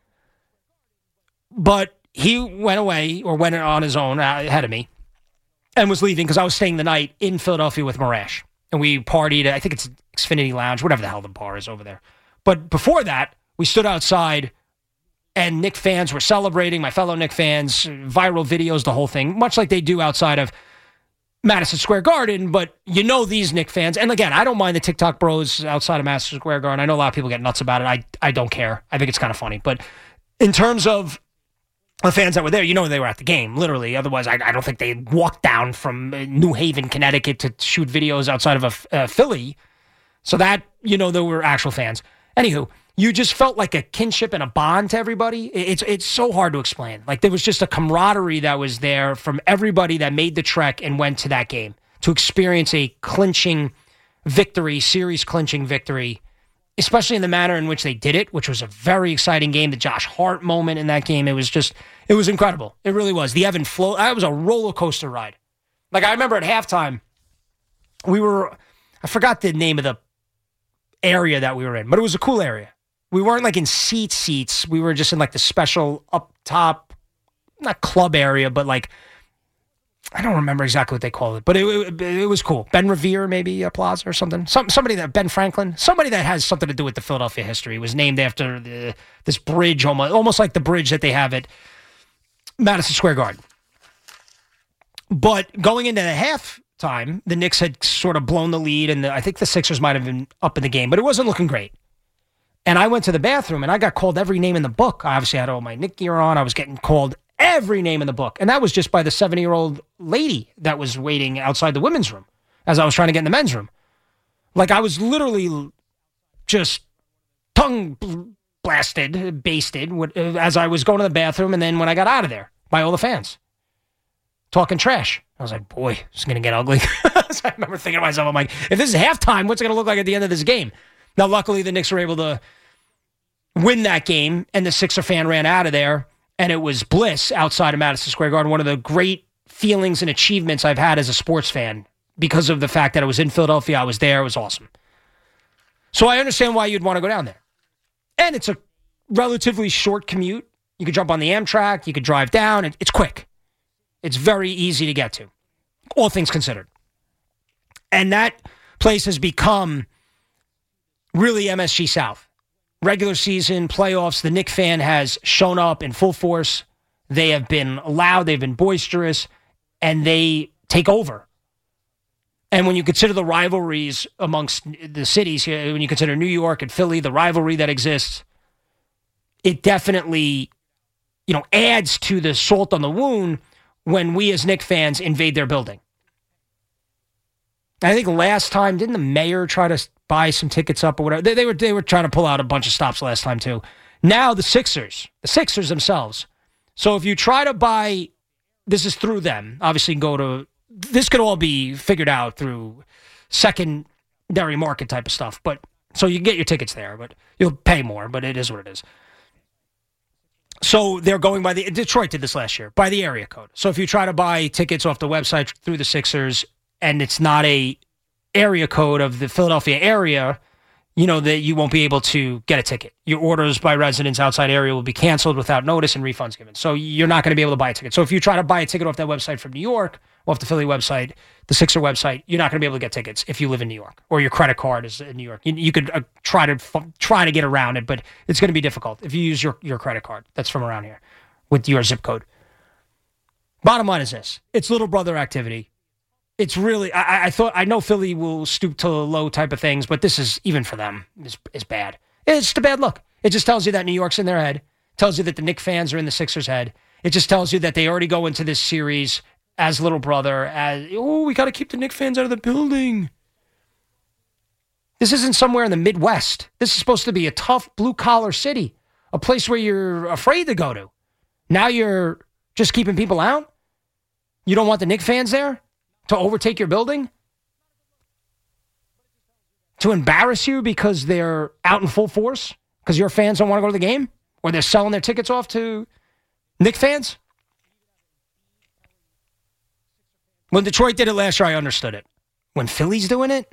But he went away or went on his own ahead of me and was leaving because I was staying the night in Philadelphia with Marash. And we partied, I think it's Xfinity Lounge, whatever the hell the bar is over there. But before that, we stood outside and Knick fans were celebrating, my fellow Knick fans, viral videos, the whole thing, much like they do outside of Madison Square Garden. But these Knick fans, and again, I don't mind the TikTok bros outside of Madison Square Garden. I know a lot of people get nuts about it. I don't care. I think it's kind of funny. But in terms of the fans that were there, they were at the game, literally. Otherwise, I don't think they walked down from New Haven, Connecticut to shoot videos outside of Philly. So that, there were actual fans. Anywho, you just felt like a kinship and a bond to everybody. It's so hard to explain. Like, there was just a camaraderie that was there from everybody that made the trek and went to that game to experience a clinching victory, series-clinching victory, especially in the manner in which they did it, which was a very exciting game. The Josh Hart moment in that game, it was incredible. It really was. The Evan flow, that was a roller coaster ride. Like, I remember at halftime, I forgot the name of the area that we were in, but it was a cool area. We weren't like in seats. We were just in like the special up top, not club area, but like, I don't remember exactly what they called it, but it was cool. Ben Revere, maybe a plaza or something. Ben Franklin, somebody that has something to do with the Philadelphia history. It was named after this bridge, almost like the bridge that they have at Madison Square Garden. But going into the halftime, the Knicks had sort of blown the lead, and I think the Sixers might have been up in the game, but it wasn't looking great. And I went to the bathroom, and I got called every name in the book. I obviously had all my Knick gear on. I was getting called every name in the book. And that was just by the 70-year-old lady that was waiting outside the women's room as I was trying to get in the men's room. Like, I was literally just tongue basted as I was going to the bathroom, and then when I got out of there by all the fans talking trash. I was like, boy, it's going to get ugly. So I remember thinking to myself, I'm like, if this is halftime, what's it going to look like at the end of this game? Now, luckily, the Knicks were able to win that game, and the Sixer fan ran out of there, and it was bliss outside of Madison Square Garden, one of the great feelings and achievements I've had as a sports fan because of the fact that I was in Philadelphia, I was there, it was awesome. So I understand why you'd want to go down there. And it's a relatively short commute. You could jump on the Amtrak, you could drive down, it's quick. It's very easy to get to, all things considered. And that place has become really MSG South. Regular season, playoffs, the Knick fan has shown up in full force. They have been loud, they've been boisterous, and they take over. And when you consider the rivalries amongst the cities, when you consider New York and Philly, the rivalry that exists, it definitely, adds to the salt on the wound when we as Knick fans invade their building. I think last time, didn't the mayor try to buy some tickets up or whatever? They were trying to pull out a bunch of stops last time too. Now the Sixers themselves. So if you try to buy, this is through them. Obviously, this could all be figured out through secondary market type of stuff. But so you can get your tickets there, but you'll pay more. But it is what it is. So they're going by Detroit did this last year, by the area code. So if you try to buy tickets off the website through the Sixers and it's not a area code of the Philadelphia area, that you won't be able to get a ticket. Your orders by residents outside area will be canceled without notice and refunds given. So you're not going to be able to buy a ticket. So if you try to buy a ticket off that website from New York, off the Philly website, the Sixer website, you're not going to be able to get tickets if you live in New York or your credit card is in New York. You could try to get around it, but it's going to be difficult if you use your credit card that's from around here with your zip code. Bottom line is this. It's little brother activity. It's really, I know Philly will stoop to low type of things, but this is, even for them, is bad. It's just a bad look. It just tells you that New York's in their head. Tells you that the Knick fans are in the Sixers' head. It just tells you that they already go into this series as little brother, we got to keep the Knick fans out of the building. This isn't somewhere in the Midwest. This is supposed to be a tough blue-collar city, a place where you're afraid to go to. Now you're just keeping people out? You don't want the Knick fans there to overtake your building? To embarrass you because they're out in full force? Because your fans don't want to go to the game? Or they're selling their tickets off to Knick fans? When Detroit did it last year, I understood it. When Philly's doing it,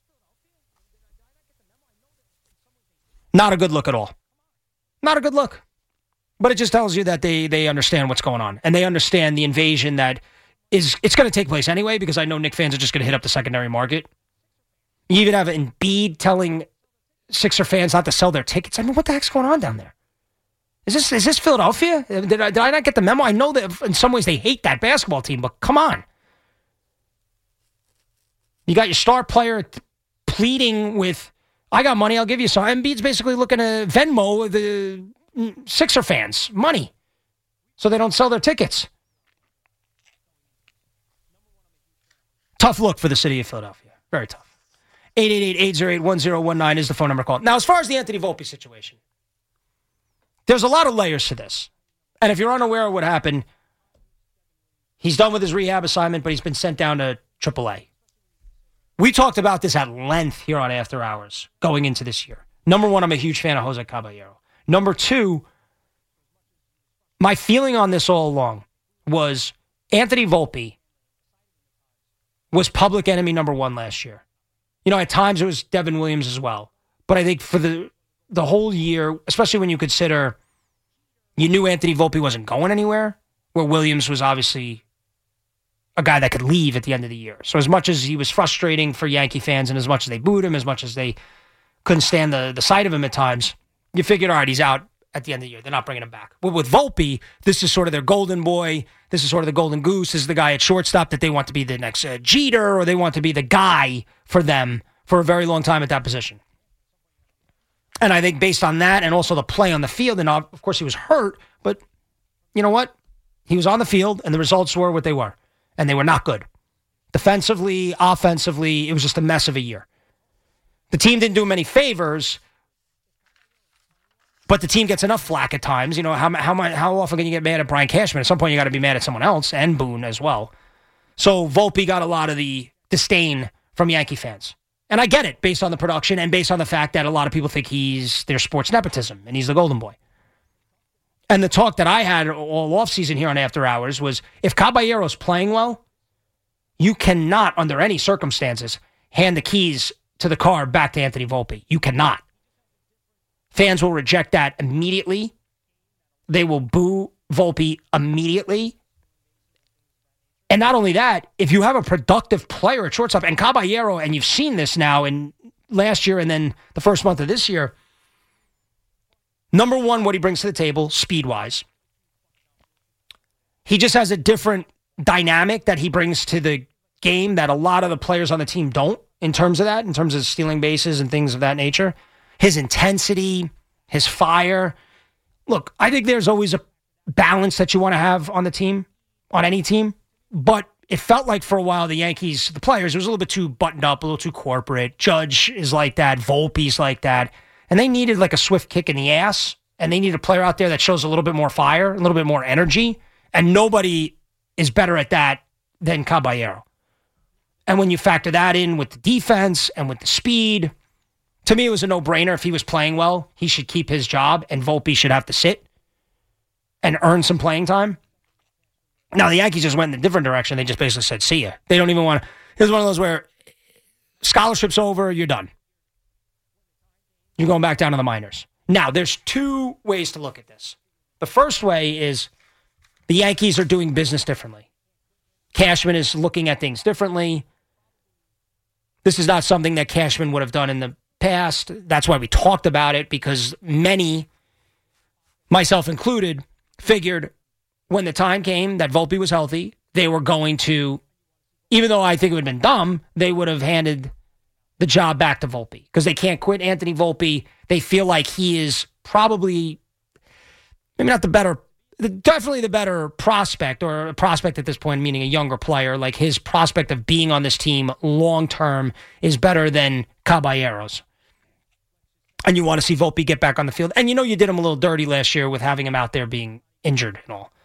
not a good look at all. Not a good look. But it just tells you that they understand what's going on. And they understand the invasion that it's going to take place anyway, because I know Knick fans are just going to hit up the secondary market. You even have Embiid telling Sixer fans not to sell their tickets. I mean, what the heck's going on down there? Is this Philadelphia? Did I not get the memo? I know that in some ways they hate that basketball team, but come on. You got your star player pleading with, I got money, I'll give you some. Embiid's basically looking to Venmo the Sixer fans money so they don't sell their tickets. Tough look for the city of Philadelphia. Very tough. 888-808-1019 is the phone number called. Now, as far as the Anthony Volpe situation, there's a lot of layers to this. And if you're unaware of what happened, he's done with his rehab assignment, but he's been sent down to AAA. We talked about this at length here on After Hours going into this year. Number one, I'm a huge fan of Jose Caballero. Number two, my feeling on this all along was Anthony Volpe was public enemy number one last year. At times it was Devin Williams as well. But I think for the whole year, especially when you consider you knew Anthony Volpe wasn't going anywhere, where Williams was obviously a guy that could leave at the end of the year. So as much as he was frustrating for Yankee fans and as much as they booed him, as much as they couldn't stand the sight of him at times, you figured, all right, he's out at the end of the year. They're not bringing him back. But with Volpe, this is sort of their golden boy. This is sort of the golden goose. This is the guy at shortstop that they want to be the next Jeter, or they want to be the guy for them for a very long time at that position. And I think based on that and also the play on the field, and of course he was hurt, but you know what? He was on the field and the results were what they were. And they were not good. Defensively, offensively, it was just a mess of a year. The team didn't do him any favors, but the team gets enough flack at times. How often can you get mad at Brian Cashman? At some point, you got to be mad at someone else, and Boone as well. So Volpe got a lot of the disdain from Yankee fans. And I get it, based on the production and based on the fact that a lot of people think there's sports nepotism, and he's the golden boy. And the talk that I had all offseason here on After Hours was, if Caballero's playing well, you cannot, under any circumstances, hand the keys to the car back to Anthony Volpe. You cannot. Fans will reject that immediately. They will boo Volpe immediately. And not only that, if you have a productive player at shortstop, and Caballero, and you've seen this now in last year and then the first month of this year. Number one, what he brings to the table, speed-wise. He just has a different dynamic that he brings to the game that a lot of the players on the team don't in terms of that, in terms of stealing bases and things of that nature. His intensity, his fire. Look, I think there's always a balance that you want to have on the team, on any team, but it felt like for a while the Yankees, the players, it was a little bit too buttoned up, a little too corporate. Judge is like that, Volpe's like that, and they needed like a swift kick in the ass, and they need a player out there that shows a little bit more fire, a little bit more energy, and nobody is better at that than Caballero. And when you factor that in with the defense and with the speed, to me it was a no-brainer. If he was playing well, he should keep his job, and Volpe should have to sit and earn some playing time. Now, the Yankees just went in a different direction. They just basically said, see ya. They don't even want to. It was one of those where scholarship's over, you're done. You're going back down to the minors. Now, there's two ways to look at this. The first way is the Yankees are doing business differently. Cashman is looking at things differently. This is not something that Cashman would have done in the past. That's why we talked about it, because many, myself included, figured when the time came that Volpe was healthy, they were going to, even though I think it would have been dumb, they would have handed the job back to Volpe because they can't quit Anthony Volpe. They feel like he is probably, maybe not the better, definitely the better prospect, or a prospect at this point, meaning a younger player. Like his prospect of being on this team long-term is better than Caballero's. And you want to see Volpe get back on the field. And you know you did him a little dirty last year with having him out there being injured and all.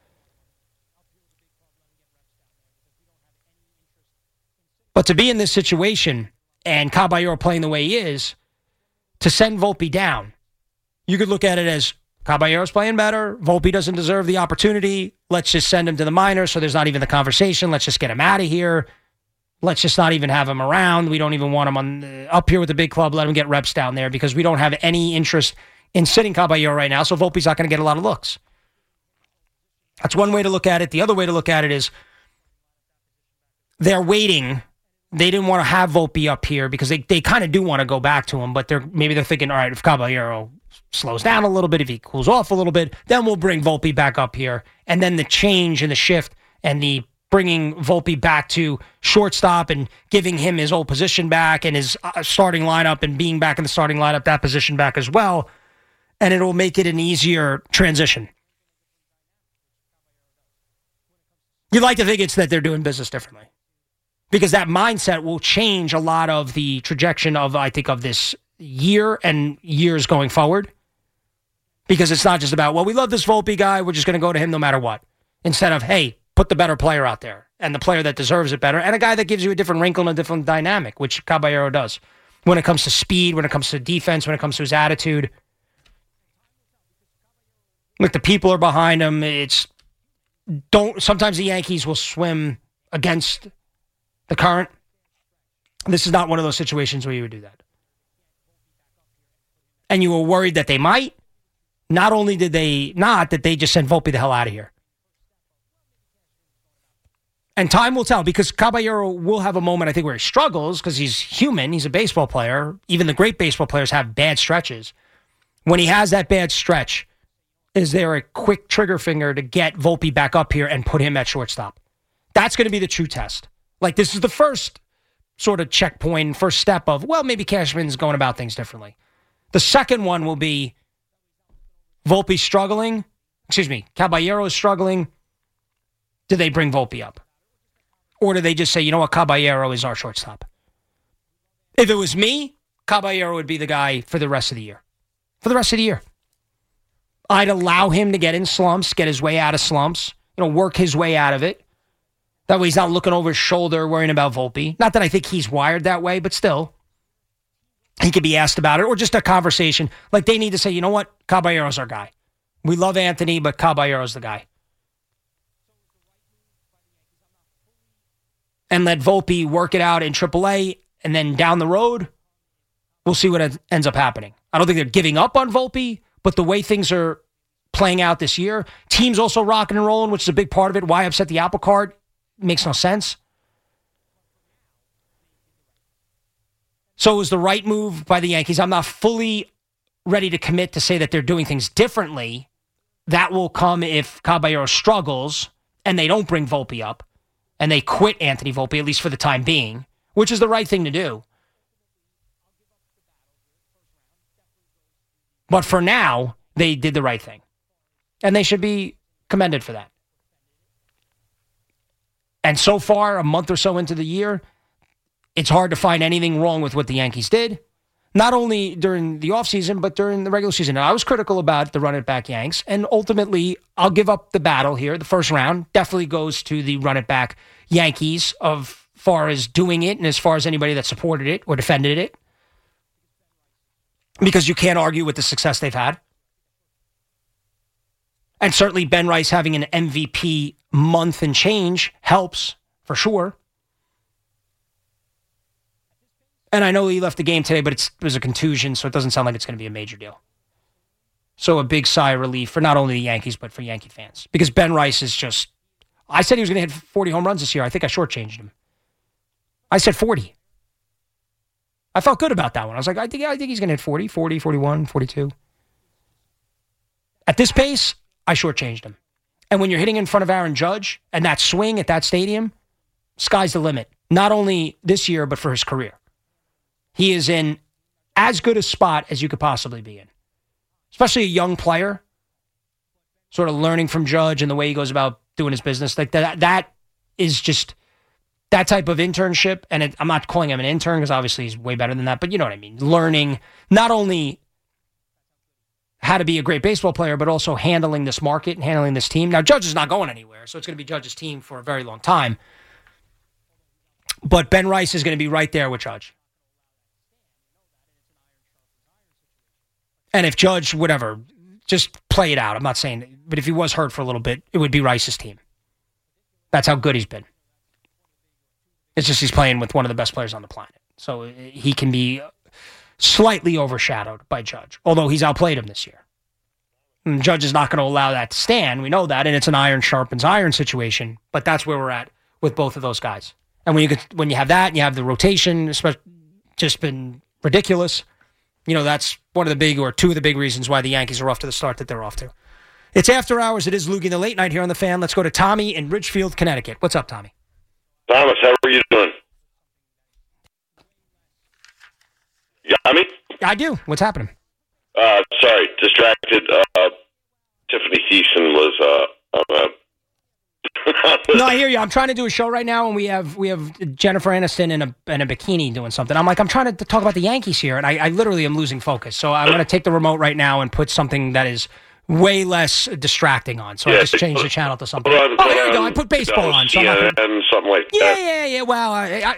But to be in this situation and Caballero playing the way he is, to send Volpe down, you could look at it as Caballero's playing better. Volpe doesn't deserve the opportunity. Let's just send him to the minors so there's not even the conversation. Let's just get him out of here. Let's just not even have him around. We don't even want him up here with the big club. Let him get reps down there because we don't have any interest in sitting Caballero right now, so Volpe's not going to get a lot of looks. That's one way to look at it. The other way to look at it is they're waiting. They didn't want to have Volpe up here because they kind of do want to go back to him, but maybe they're thinking, all right, if Caballero slows down a little bit, if he cools off a little bit, then we'll bring Volpe back up here. And then the change and the shift and the bringing Volpe back to shortstop and giving him his old position back and his starting lineup and being back in the starting lineup, that position back as well. And it'll make it an easier transition. You'd like to think it's that they're doing business differently, because that mindset will change a lot of the trajectory of, I think, of this year and years going forward. Because it's not just about, well, we love this Volpe guy, we're just going to go to him no matter what. Instead of, hey, put the better player out there and the player that deserves it better and a guy that gives you a different wrinkle and a different dynamic, which Caballero does. When it comes to speed, when it comes to defense, when it comes to his attitude. Look, the people are behind him. Sometimes the Yankees will swim against the current. This is not one of those situations where you would do that. And you were worried that they might. Not only did they not, that they just sent Volpe the hell out of here. And time will tell, because Caballero will have a moment, I think, where he struggles, because he's human. He's a baseball player. Even the great baseball players have bad stretches. When he has that bad stretch, is there a quick trigger finger to get Volpe back up here and put him at shortstop? That's going to be the true test. Like, this is the first sort of checkpoint, first step of, well, maybe Cashman's going about things differently. The second one will be Volpe struggling. Caballero is struggling. Do they bring Volpe up? Or do they just say, you know what, Caballero is our shortstop? If it was me, Caballero would be the guy for the rest of the year. For the rest of the year. I'd allow him to get in slumps, get his way out of slumps, work his way out of it. That way he's not looking over his shoulder worrying about Volpe. Not that I think he's wired that way, but still. He could be asked about it, or just a conversation. Like, they need to say, you know what? Caballero's our guy. We love Anthony, but Caballero's the guy. And let Volpe work it out in AAA, and then down the road, we'll see what ends up happening. I don't think they're giving up on Volpe, but the way things are playing out this year, teams also rocking and rolling, which is a big part of it. Why upset the apple cart? Makes no sense. So it was the right move by the Yankees. I'm not fully ready to commit to say that they're doing things differently. That will come if Caballero struggles and they don't bring Volpe up and they quit Anthony Volpe, at least for the time being, which is the right thing to do. But for now, they did the right thing. And they should be commended for that. And so far, a month or so into the year, it's hard to find anything wrong with what the Yankees did. Not only during the offseason, but during the regular season. Now, I was critical about the run-it-back Yanks, and ultimately, I'll give up the battle here. The first round definitely goes to the run-it-back Yankees as far as doing it and as far as anybody that supported it or defended it. Because you can't argue with the success they've had. And certainly Ben Rice having an MVP month and change helps, for sure. And I know he left the game today, but it was a contusion, so it doesn't sound like it's going to be a major deal. So a big sigh of relief for not only the Yankees, but for Yankee fans. Because Ben Rice is just... I said he was going to hit 40 home runs this year. I think I shortchanged him. I said 40. I felt good about that one. I was like, I think he's going to hit 40, 41, 42. At this pace, I shortchanged him. And when you're hitting in front of Aaron Judge and that swing at that stadium, sky's the limit. Not only this year, but for his career. He is in as good a spot as you could possibly be in. Especially a young player, sort of learning from Judge and the way he goes about doing his business. Like that is just that type of internship. And I'm not calling him an intern because obviously he's way better than that, but you know what I mean. Learning not only how to be a great baseball player, but also handling this market and handling this team. Now, Judge is not going anywhere, so it's going to be Judge's team for a very long time. But Ben Rice is going to be right there with Judge. And if Judge, whatever, just play it out. I'm not saying, but if he was hurt for a little bit, it would be Rice's team. That's how good he's been. It's just he's playing with one of the best players on the planet. So he can be slightly overshadowed by Judge, although he's outplayed him this year. And Judge is not going to allow that to stand. We know that, and it's an iron sharpens iron situation, but that's where we're at with both of those guys. And when you have that, and you have the rotation, just been ridiculous. You know, that's one of the big, or two of the big reasons why the Yankees are off to the start that they're off to. It's after hours. It is Loogie the Late Night here on The Fan. Let's go to Tommy in Ridgefield, Connecticut. What's up, Tommy? Thomas, how are you doing? You got me? I do. What's happening? Sorry, distracted. Tiffany Thiessen was No, I hear you. I'm trying to do a show right now, and we have Jennifer Aniston in a bikini doing something. I'm like, I'm trying to talk about the Yankees here, and I literally am losing focus. So I'm going to take the remote right now and put something that is way less distracting on. So I just changed the channel to something. There you go. I put baseball on. So and something like that. Yeah. Well,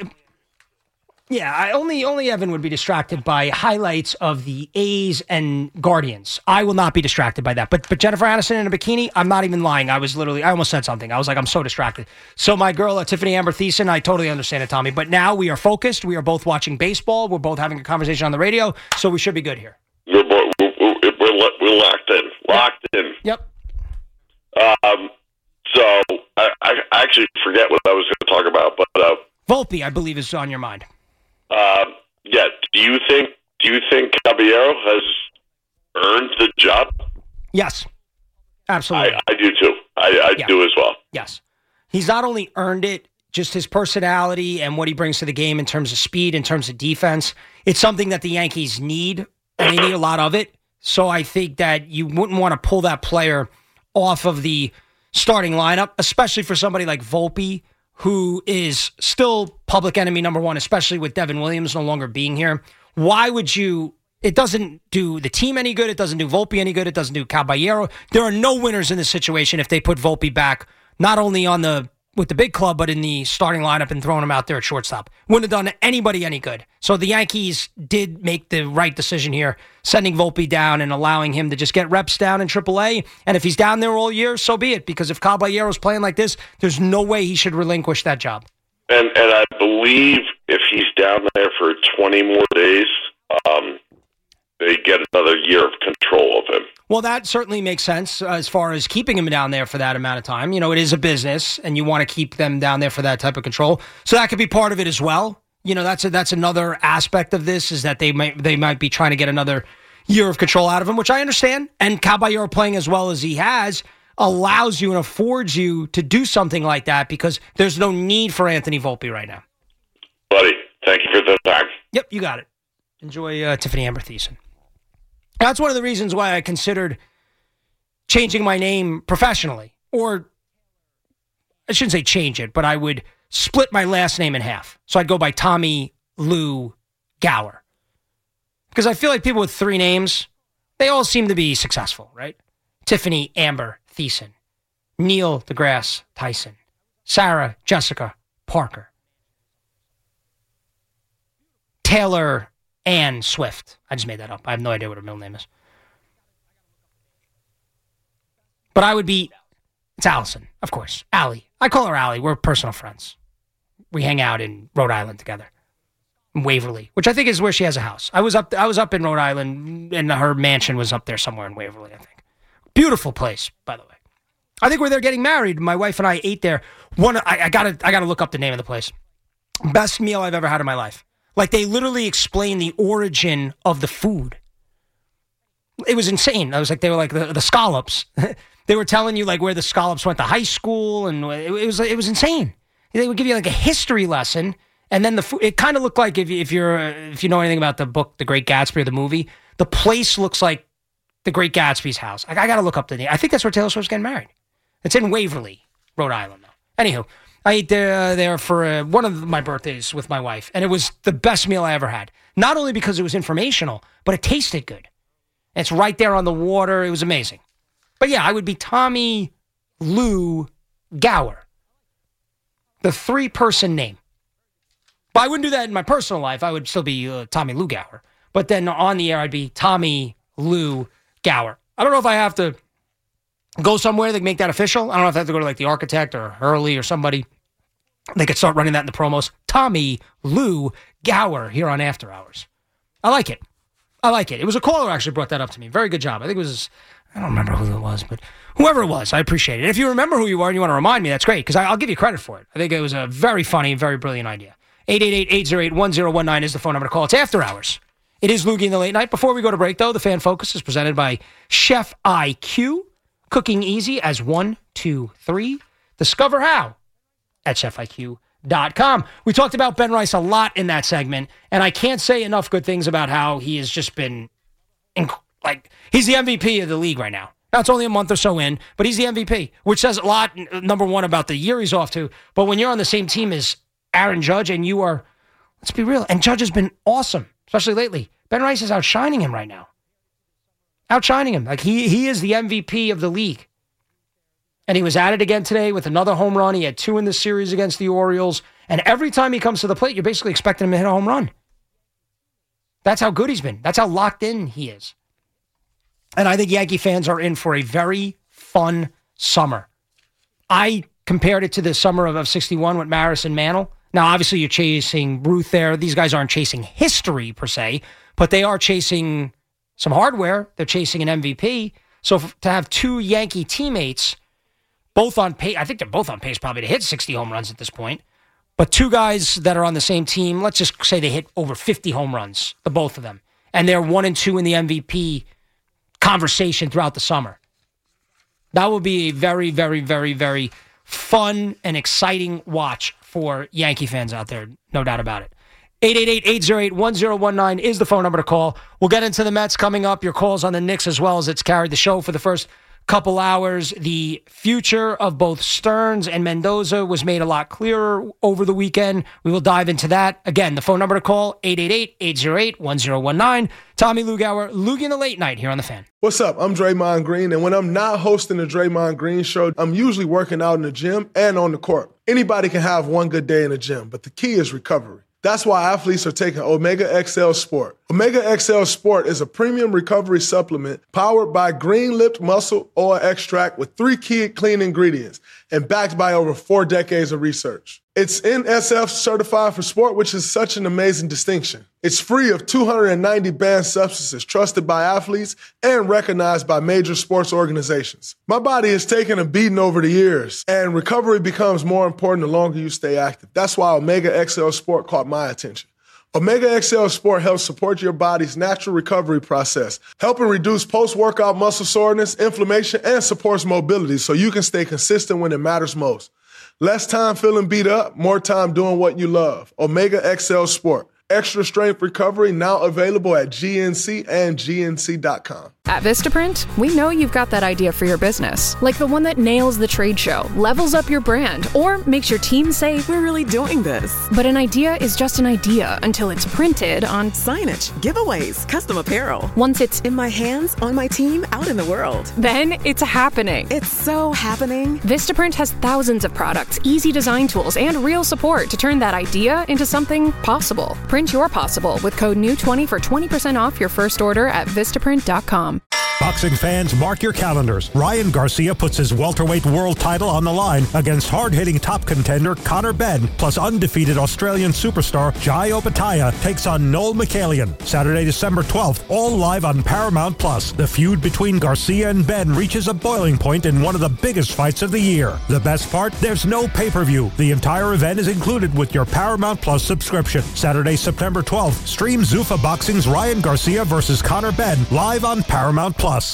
only Evan would be distracted by highlights of the A's and Guardians. I will not be distracted by that. But Jennifer Aniston in a bikini, I'm not even lying. I almost said something. I was like, I'm so distracted. So my girl, Tiffany Amber Thiessen, I totally understand it, Tommy. But now we are focused. We are both watching baseball. We're both having a conversation on the radio. So we should be good here. We're locked in. Locked in. Yep. So I actually forget what I was going to talk about, but Volpe, I believe, is on your mind. Yeah. Do you think Caballero has earned the job? Yes. Absolutely. I do too. I do as well. Yes. He's not only earned it, just his personality and what he brings to the game in terms of speed, in terms of defense. It's something that the Yankees need, and they need a lot of it. So I think that you wouldn't want to pull that player off of the starting lineup, especially for somebody like Volpe, who is still public enemy number one, especially with Devin Williams no longer being here. Why would you? It doesn't do the team any good. It doesn't do Volpe any good. It doesn't do Caballero. There are no winners in this situation if they put Volpe back, not only with the big club, but in the starting lineup and throwing him out there at shortstop. Wouldn't have done anybody any good. So the Yankees did make the right decision here, sending Volpe down and allowing him to just get reps down in AAA. And if he's down there all year, so be it. Because if Caballero's playing like this, there's no way he should relinquish that job. And I believe if he's down there for 20 more days, they get another year of control of him. Well, that certainly makes sense as far as keeping him down there for that amount of time. You know, it is a business, and you want to keep them down there for that type of control. So that could be part of it as well. that's another aspect of this, is that they might be trying to get another year of control out of him, which I understand. And Caballero playing as well as he has allows you and affords you to do something like that, because there's no need for Anthony Volpe right now. Buddy, thank you for the time. Yep, you got it. Enjoy Tiffany Amber Thiessen. That's one of the reasons why I considered changing my name professionally. Or, I shouldn't say change it, but I would split my last name in half. So I'd go by Tommy Lou Gower. Because I feel like people with three names, they all seem to be successful, right? Tiffany Amber Thiessen, Neil deGrasse Tyson, Sarah Jessica Parker, Taylor Ann Swift. I just made that up. I have no idea what her middle name is. But I would be, it's Allison, of course. Allie. I call her Allie. We're personal friends. We hang out in Rhode Island together. In Waverly, which I think is where she has a house. I was up in Rhode Island, and her mansion was up there somewhere in Waverly, I think. Beautiful place, by the way. I think we're there getting married. My wife and I ate there. I gotta look up the name of the place. Best meal I've ever had in my life. Like, they literally explained the origin of the food. It was insane. They were like the scallops. They were telling you like where the scallops went to high school, and it was insane. They would give you like a history lesson, and then the food. It kind of looked like if you know anything about the book The Great Gatsby or the movie, the place looks like The Great Gatsby's house. I got to look up the name. I think that's where Taylor Swift's getting married. It's in Waverly, Rhode Island, though. Anywho, I ate there for one of my birthdays with my wife, and it was the best meal I ever had. Not only because it was informational, but it tasted good. It's right there on the water. It was amazing. But yeah, I would be Tommy Lou Gower. The three-person name. But I wouldn't do that in my personal life. I would still be Tommy Lou Gower. But then on the air, I'd be Tommy Lou Gower. I don't know if I have to go somewhere that can make that official. I don't know if I have to go to like the architect or Hurley or somebody. They could start running that in the promos. Tommy Lou Gower here on After Hours. I like it. It was a caller who actually brought that up to me. Very good job. I think it was, I don't remember who it was, but whoever it was, I appreciate it. And if you remember who you are and you want to remind me, that's great, because I'll give you credit for it. I think it was a very funny, very brilliant idea. 888-808-1019 is the phone number to call. It's After Hours. It is Loogie in the Late Night. Before we go to break, though, the Fan Focus is presented by Chef IQ. Cooking easy as 1, 2, 3. Discover how at chefiq.com. We talked about Ben Rice a lot in that segment, and I can't say enough good things about how he has just been, he's the MVP of the league right now. Now, it's only a month or so in, but he's the MVP, which says a lot, number one, about the year he's off to. But when you're on the same team as Aaron Judge, and you are, let's be real, and Judge has been awesome, especially lately. Ben Rice is outshining him right now. Outshining him. Like, he is the MVP of the league. And he was at it again today with another home run. He had 2 in the series against the Orioles. And every time he comes to the plate, you're basically expecting him to hit a home run. That's how good he's been. That's how locked in he is. And I think Yankee fans are in for a very fun summer. I compared it to the summer of 61 with Maris and Mantle. Now, obviously, you're chasing Ruth there. These guys aren't chasing history, per se, but they are chasing some hardware. They're chasing an MVP. So to have 2 Yankee teammates, both on pace, I think they're both on pace probably to hit 60 home runs at this point, but 2 guys that are on the same team, let's just say they hit over 50 home runs, the both of them, and they're 1 and 2 in the MVP conversation throughout the summer. That will be a very, very, very, very fun and exciting watch for Yankee fans out there, no doubt about it. 888-808-1019 is the phone number to call. We'll get into the Mets coming up, your calls on the Knicks as well, as it's carried the show for the first couple hours. The future of both Stearns and Mendoza was made a lot clearer over the weekend. We will dive into that. Again, the phone number to call, 888-808-1019. Tommy Lou Gower, Loogie in the Late Night here on The Fan. What's up? I'm Draymond Green, and when I'm not hosting the Draymond Green Show, I'm usually working out in the gym and on the court. Anybody can have one good day in the gym, but the key is recovery. That's why athletes are taking Omega XL Sport. Omega XL Sport is a premium recovery supplement powered by green-lipped muscle oil extract with 3 key clean ingredients and backed by over 4 decades of research. It's NSF certified for sport, which is such an amazing distinction. It's free of 290 banned substances, trusted by athletes and recognized by major sports organizations. My body has taken a beating over the years, and recovery becomes more important the longer you stay active. That's why Omega XL Sport caught my attention. Omega XL Sport helps support your body's natural recovery process, helping reduce post-workout muscle soreness, inflammation, and supports mobility so you can stay consistent when it matters most. Less time feeling beat up, more time doing what you love. Omega XL Sport. Extra strength recovery now available at GNC and GNC.com. At Vistaprint, we know you've got that idea for your business, like the one that nails the trade show, levels up your brand, or makes your team say, we're really doing this. But an idea is just an idea until it's printed on signage, giveaways, custom apparel. Once it's in my hands, on my team, out in the world. Then it's happening. It's so happening. Vistaprint has thousands of products, easy design tools, and real support to turn that idea into something possible. Print your possible with code NEW20 for 20% off your first order at Vistaprint.com. Boxing fans, mark your calendars. Ryan Garcia puts his welterweight world title on the line against hard-hitting top contender Conor Benn, plus undefeated Australian superstar Jai Opetaia takes on Noel McCallion. Saturday, December 12th, all live on Paramount+. The feud between Garcia and Benn reaches a boiling point in one of the biggest fights of the year. The best part? There's no pay-per-view. The entire event is included with your Paramount+ subscription. Saturday, September 12th, stream Zuffa Boxing's Ryan Garcia versus Conor Benn live on Paramount+.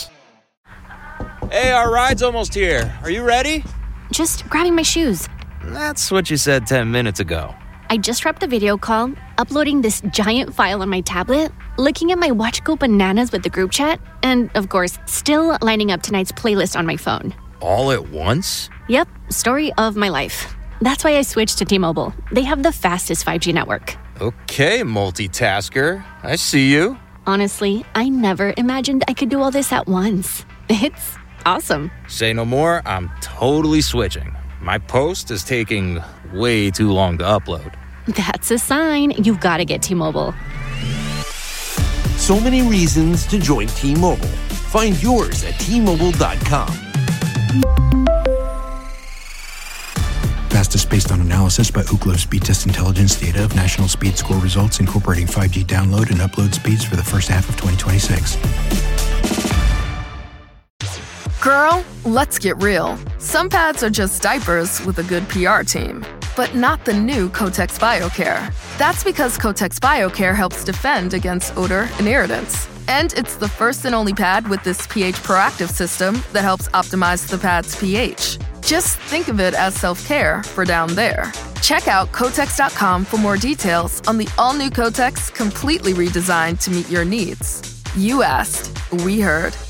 Hey, our ride's almost here. Are you ready? Just grabbing my shoes. That's what you said 10 minutes ago. I just wrapped a video call, uploading this giant file on my tablet, looking at my Watch Go Bananas with the group chat, and, of course, still lining up tonight's playlist on my phone. All at once? Yep, story of my life. That's why I switched to T-Mobile. They have the fastest 5G network. Okay, multitasker. I see you. Honestly, I never imagined I could do all this at once. It's awesome. Say no more, I'm totally switching. My post is taking way too long to upload. That's a sign you've got to get T-Mobile. So many reasons to join T-Mobile. Find yours at T-Mobile.com. Fastest based on analysis by Ookla Speed Test Intelligence data of national speed score results incorporating 5G download and upload speeds for the first half of 2026. Girl, let's get real. Some pads are just diapers with a good PR team, but not the new Kotex BioCare. That's because Kotex BioCare helps defend against odor and irritants. And it's the first and only pad with this pH proactive system that helps optimize the pad's pH. Just think of it as self-care for down there. Check out Kotex.com for more details on the all-new Kotex, completely redesigned to meet your needs. You asked, we heard.